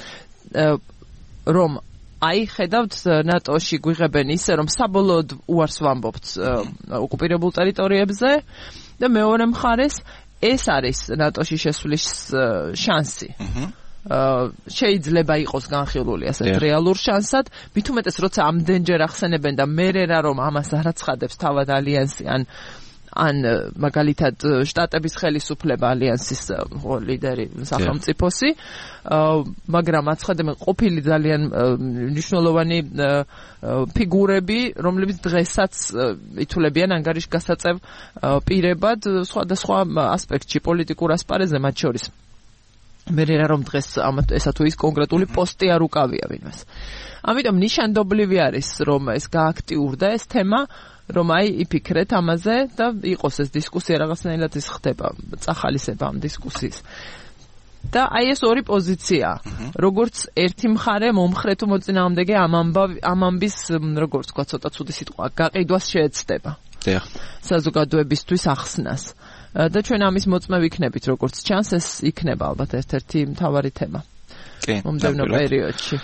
რომ აი ხედავთ ნატოში გვიღებენ ისე რომ საბოლოოდ უარს ვამბობთ ოკუპირებულ ტერიტორიებზე და მეორე მხარეს ეს არის ნატოში შესვლის შანსი შეიძლება იყოს განხილული ასეთ რეალურ შანსად მით უმეტეს როცა ამდენჯერ ახსენებენ და მერე რა რომ ამას არაცხადებს თავად ალიანსი ან მაგალითად შტატების ხელისუფლება ალიანსის ლიდერი სახელმწიფოსი მაგრამ აცხადებენ ყოფილი ძალიან მნიშვნელოვანი ფიგურები რომლებიც დღესაც ითვლებიან ანგარიშგასაწევ პირებად სხვადასხვა ასპექტში პოლიტიკურ ასპარეზზე მათ შორის მე რომ დღეს ესა თუ ის კონკრეტული პოსტი არ უკავია ვინმეს ამიტომ ნიშანდობლივი არის რომ ეს გააქტიურდა ეს თემა რომ აი იფიქრეთ ამაზე და იყოს ეს დისკუსია რაღაცნაირად ის ხდება წახალისება ამ დისკუსიის და აი ეს ორი პოზიცია როგორც ერთი მხარე მომხრე თუ მოწინააღმდეგე ამ ამბის როგორც თქვა ცოტა ცუდი სიტყვა გაყიდვას შეეცდება საზოგადოებისთვის ახსნას და ჩვენ ამის მოწმე ვიქნებით როგორც ჩანს ეს იქნება ალბათ ერთ-ერთი მთავარი თემა მომდევნო პერიოდში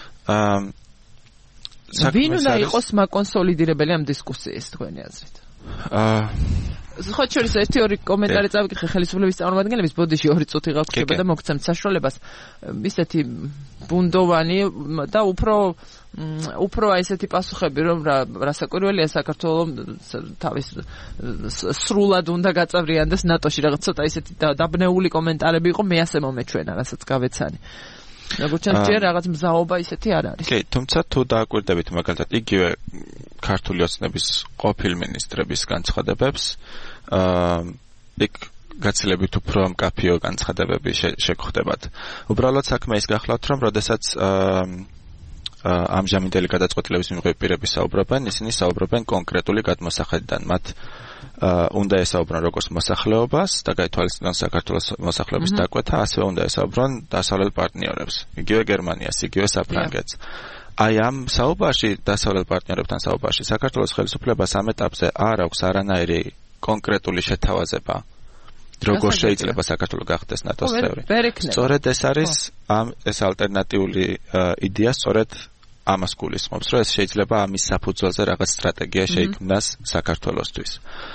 ვინ უნდა იყოს მაკონსოლიდირებელი ამ დისკუსიის თქვენი აზრით? ხო შორის ერთი-ორი კომენტარი წავიკითხე ხელისუფლების წარმომადგენლების ბოდიში 2 წუთი გაგვჭირდა და მოგცემთ საშუალებას ისეთი ბუნდოვანი და უფრო ესეთი პასუხები რომ რასაკვირველია საქართველოს თავის სრულად უნდა გაწევრიანდეს ნატოში რაღაც ცოტა ისეთი დაბნეული კომენტარები იყო მე ასე მომეჩვენა რასაც გავეცანი როგორც ჯერ რაღაც მზაობა ისეთი არ არის. კი, თუმცა თუ დააკვირდებით მაგალითად იგივე ქართული ოცნების ყოფილ მინისტრების განცხადებებს, იქ გაცილებით უფრო მკაფიო განცხადებები შეგხვდებათ. უბრალოდ საქმე ის გახლავთ, რომ როდესაც ამჟამინდელი გადაწყვეტილების მიღების პირები საუბრობენ, ისინი საუბრობენ კონკრეტული გადმოსახედიდან. მათ უნდა ესაუბრონ როგორც მოსახლეობას და გაითვალისწინონ საქართველოს მოსახლეობის დაკვეთა, ასევე უნდა ესაუბრონ დასავლელ პარტნიორებს, იგივე გერმანიას, იგივე საფრანგეთს. აი ამ საუბარში დასავლელ პარტნიორებთან საუბარში საქართველოს ხელისუფლებას ამ ეტაპზე არ აქვს არანაირი კონკრეტული შეთავაზება როგორ შეიძლება საქართველო გახდეს ნატოს წევრი. სწორედ ეს არის ეს ალტერნატიული იდეა სწორედ ამას გულისხმობს, რომ ეს შეიძლება ამის საფუძველზე რაღაც სტრატეგია შეიქმნას საქართველოსთვის.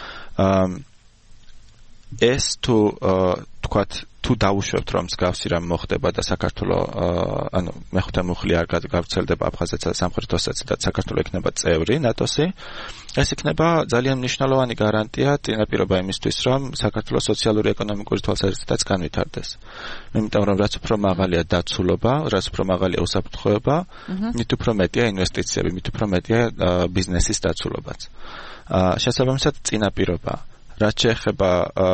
ეს თქვათ თუ დავუშვებთ რომ მსგავსი რამ მოხდება და საქართველოს ანუ მეხუთე მუხლი არ გავრცელდება აფხაზეთსა და სამხრეთ ოსეთსა და საქართველოს იქნება წევრი ნატოსი ეს იქნება ძალიან მნიშვნელოვანი გარანტია წინაპირობა იმისთვის რომ საქართველოს სოციალური ეკონომიკური თვალსაზრისითაც განვითარდეს იმიტომ რომ რაც უფრო მაღალია დაცულობა რაც უფრო მაღალია უსაფრთხოება მით უფრო მეტია ინვესტიციები მით უფრო მეტია ბიზნესის დაცულობაც შესაბამისად წინაპირობა რაც შეეხება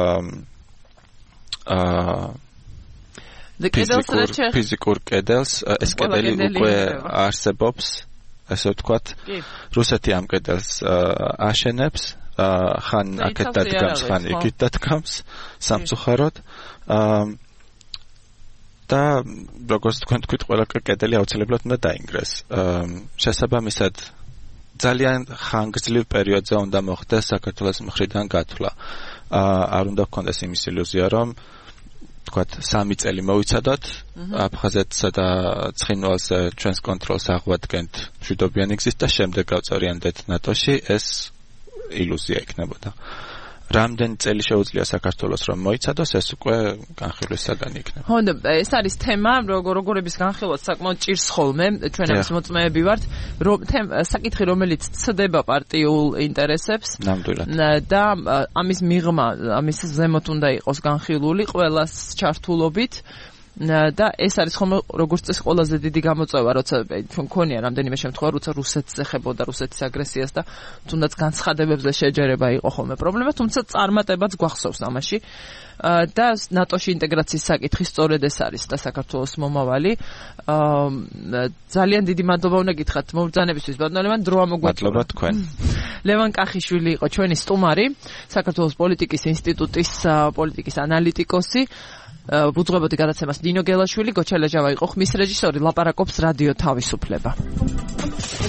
ფიზიკურ კედელს ეს კედელი უკვე არსებობს ასე ვთქვათ რუსეთი ამ კედელს აშენებს ხან აქეთ დადგამს ხან იქით დადგამს სამწუხაროდ და როგორც თქვით ყველა კედელი აუცილებლად უნდა დაინგრეს შესაბამისად ძალიან ხანგრძლივ პერიოდზე უნდა მოხდეს საქართველოს მხრიდან გათვლა არ უნდა გქონდეს იმის ილუზია რომ თქვათ 3 წელი მოვიცადოთ აფხაზეთსა და ცხინვალზე ჩვენს კონტროლს აღვადგენთ მშვიდობიანი გზით და შემდეგ გავწევრიანდეთ ნატოში ეს ილუზია იქნებოდა რამდენი წელი შეუძლია საქართველოს რომ მოიცადოს, ეს უკვე განხილვის საგანი იქნება. ხო, ეს არის თემა, როგორების განხილვაც საკმაოდ ჭირს ხოლმე, ჩვენ ამის მოწმეები ვართ, საკითხი რომელიც ცდება პარტიულ ინტერესებს და ამის მიღმა, ამის ზემოთ უნდა იყოს განხილული ყველას ჩართულობით. და ეს არის ხომ როგორც წესი ყველაზე დიდი გამოწვევა, როცა ჩვენ მქონია რამდენიმე შემთხვევა, როცა რუსეთს ეხებოდა რუსეთის აგრესიას და თუნდაც განცხადებებზე შეჯერება იყო ხოლმე პრობლემა, თუმცა წარმატებაც გვახსოვს ამაში. და ნატოში ინტეგრაციის საკითხი სწორედ ეს არის და საქართველოს მომავალი. ძალიან დიდი მადლობა უნდა გითხრათ მობრძანებისთვის, ბატონო ლევან, დრო ამოგვაწურა. მადლობა თქვენ. ლევან კახიშვილი იყო ჩვენი სტუმარი, საქართველოს პოლიტიკის ინსტიტუტის პოლიტიკის ანალიტიკოსი. უძღვებოდი გადაცემას დინო გელაშვილი, გოჩა ლეჟავა იყო ხმის რეჟისორი, ლაპარაკობს რადიო თავისუფლება.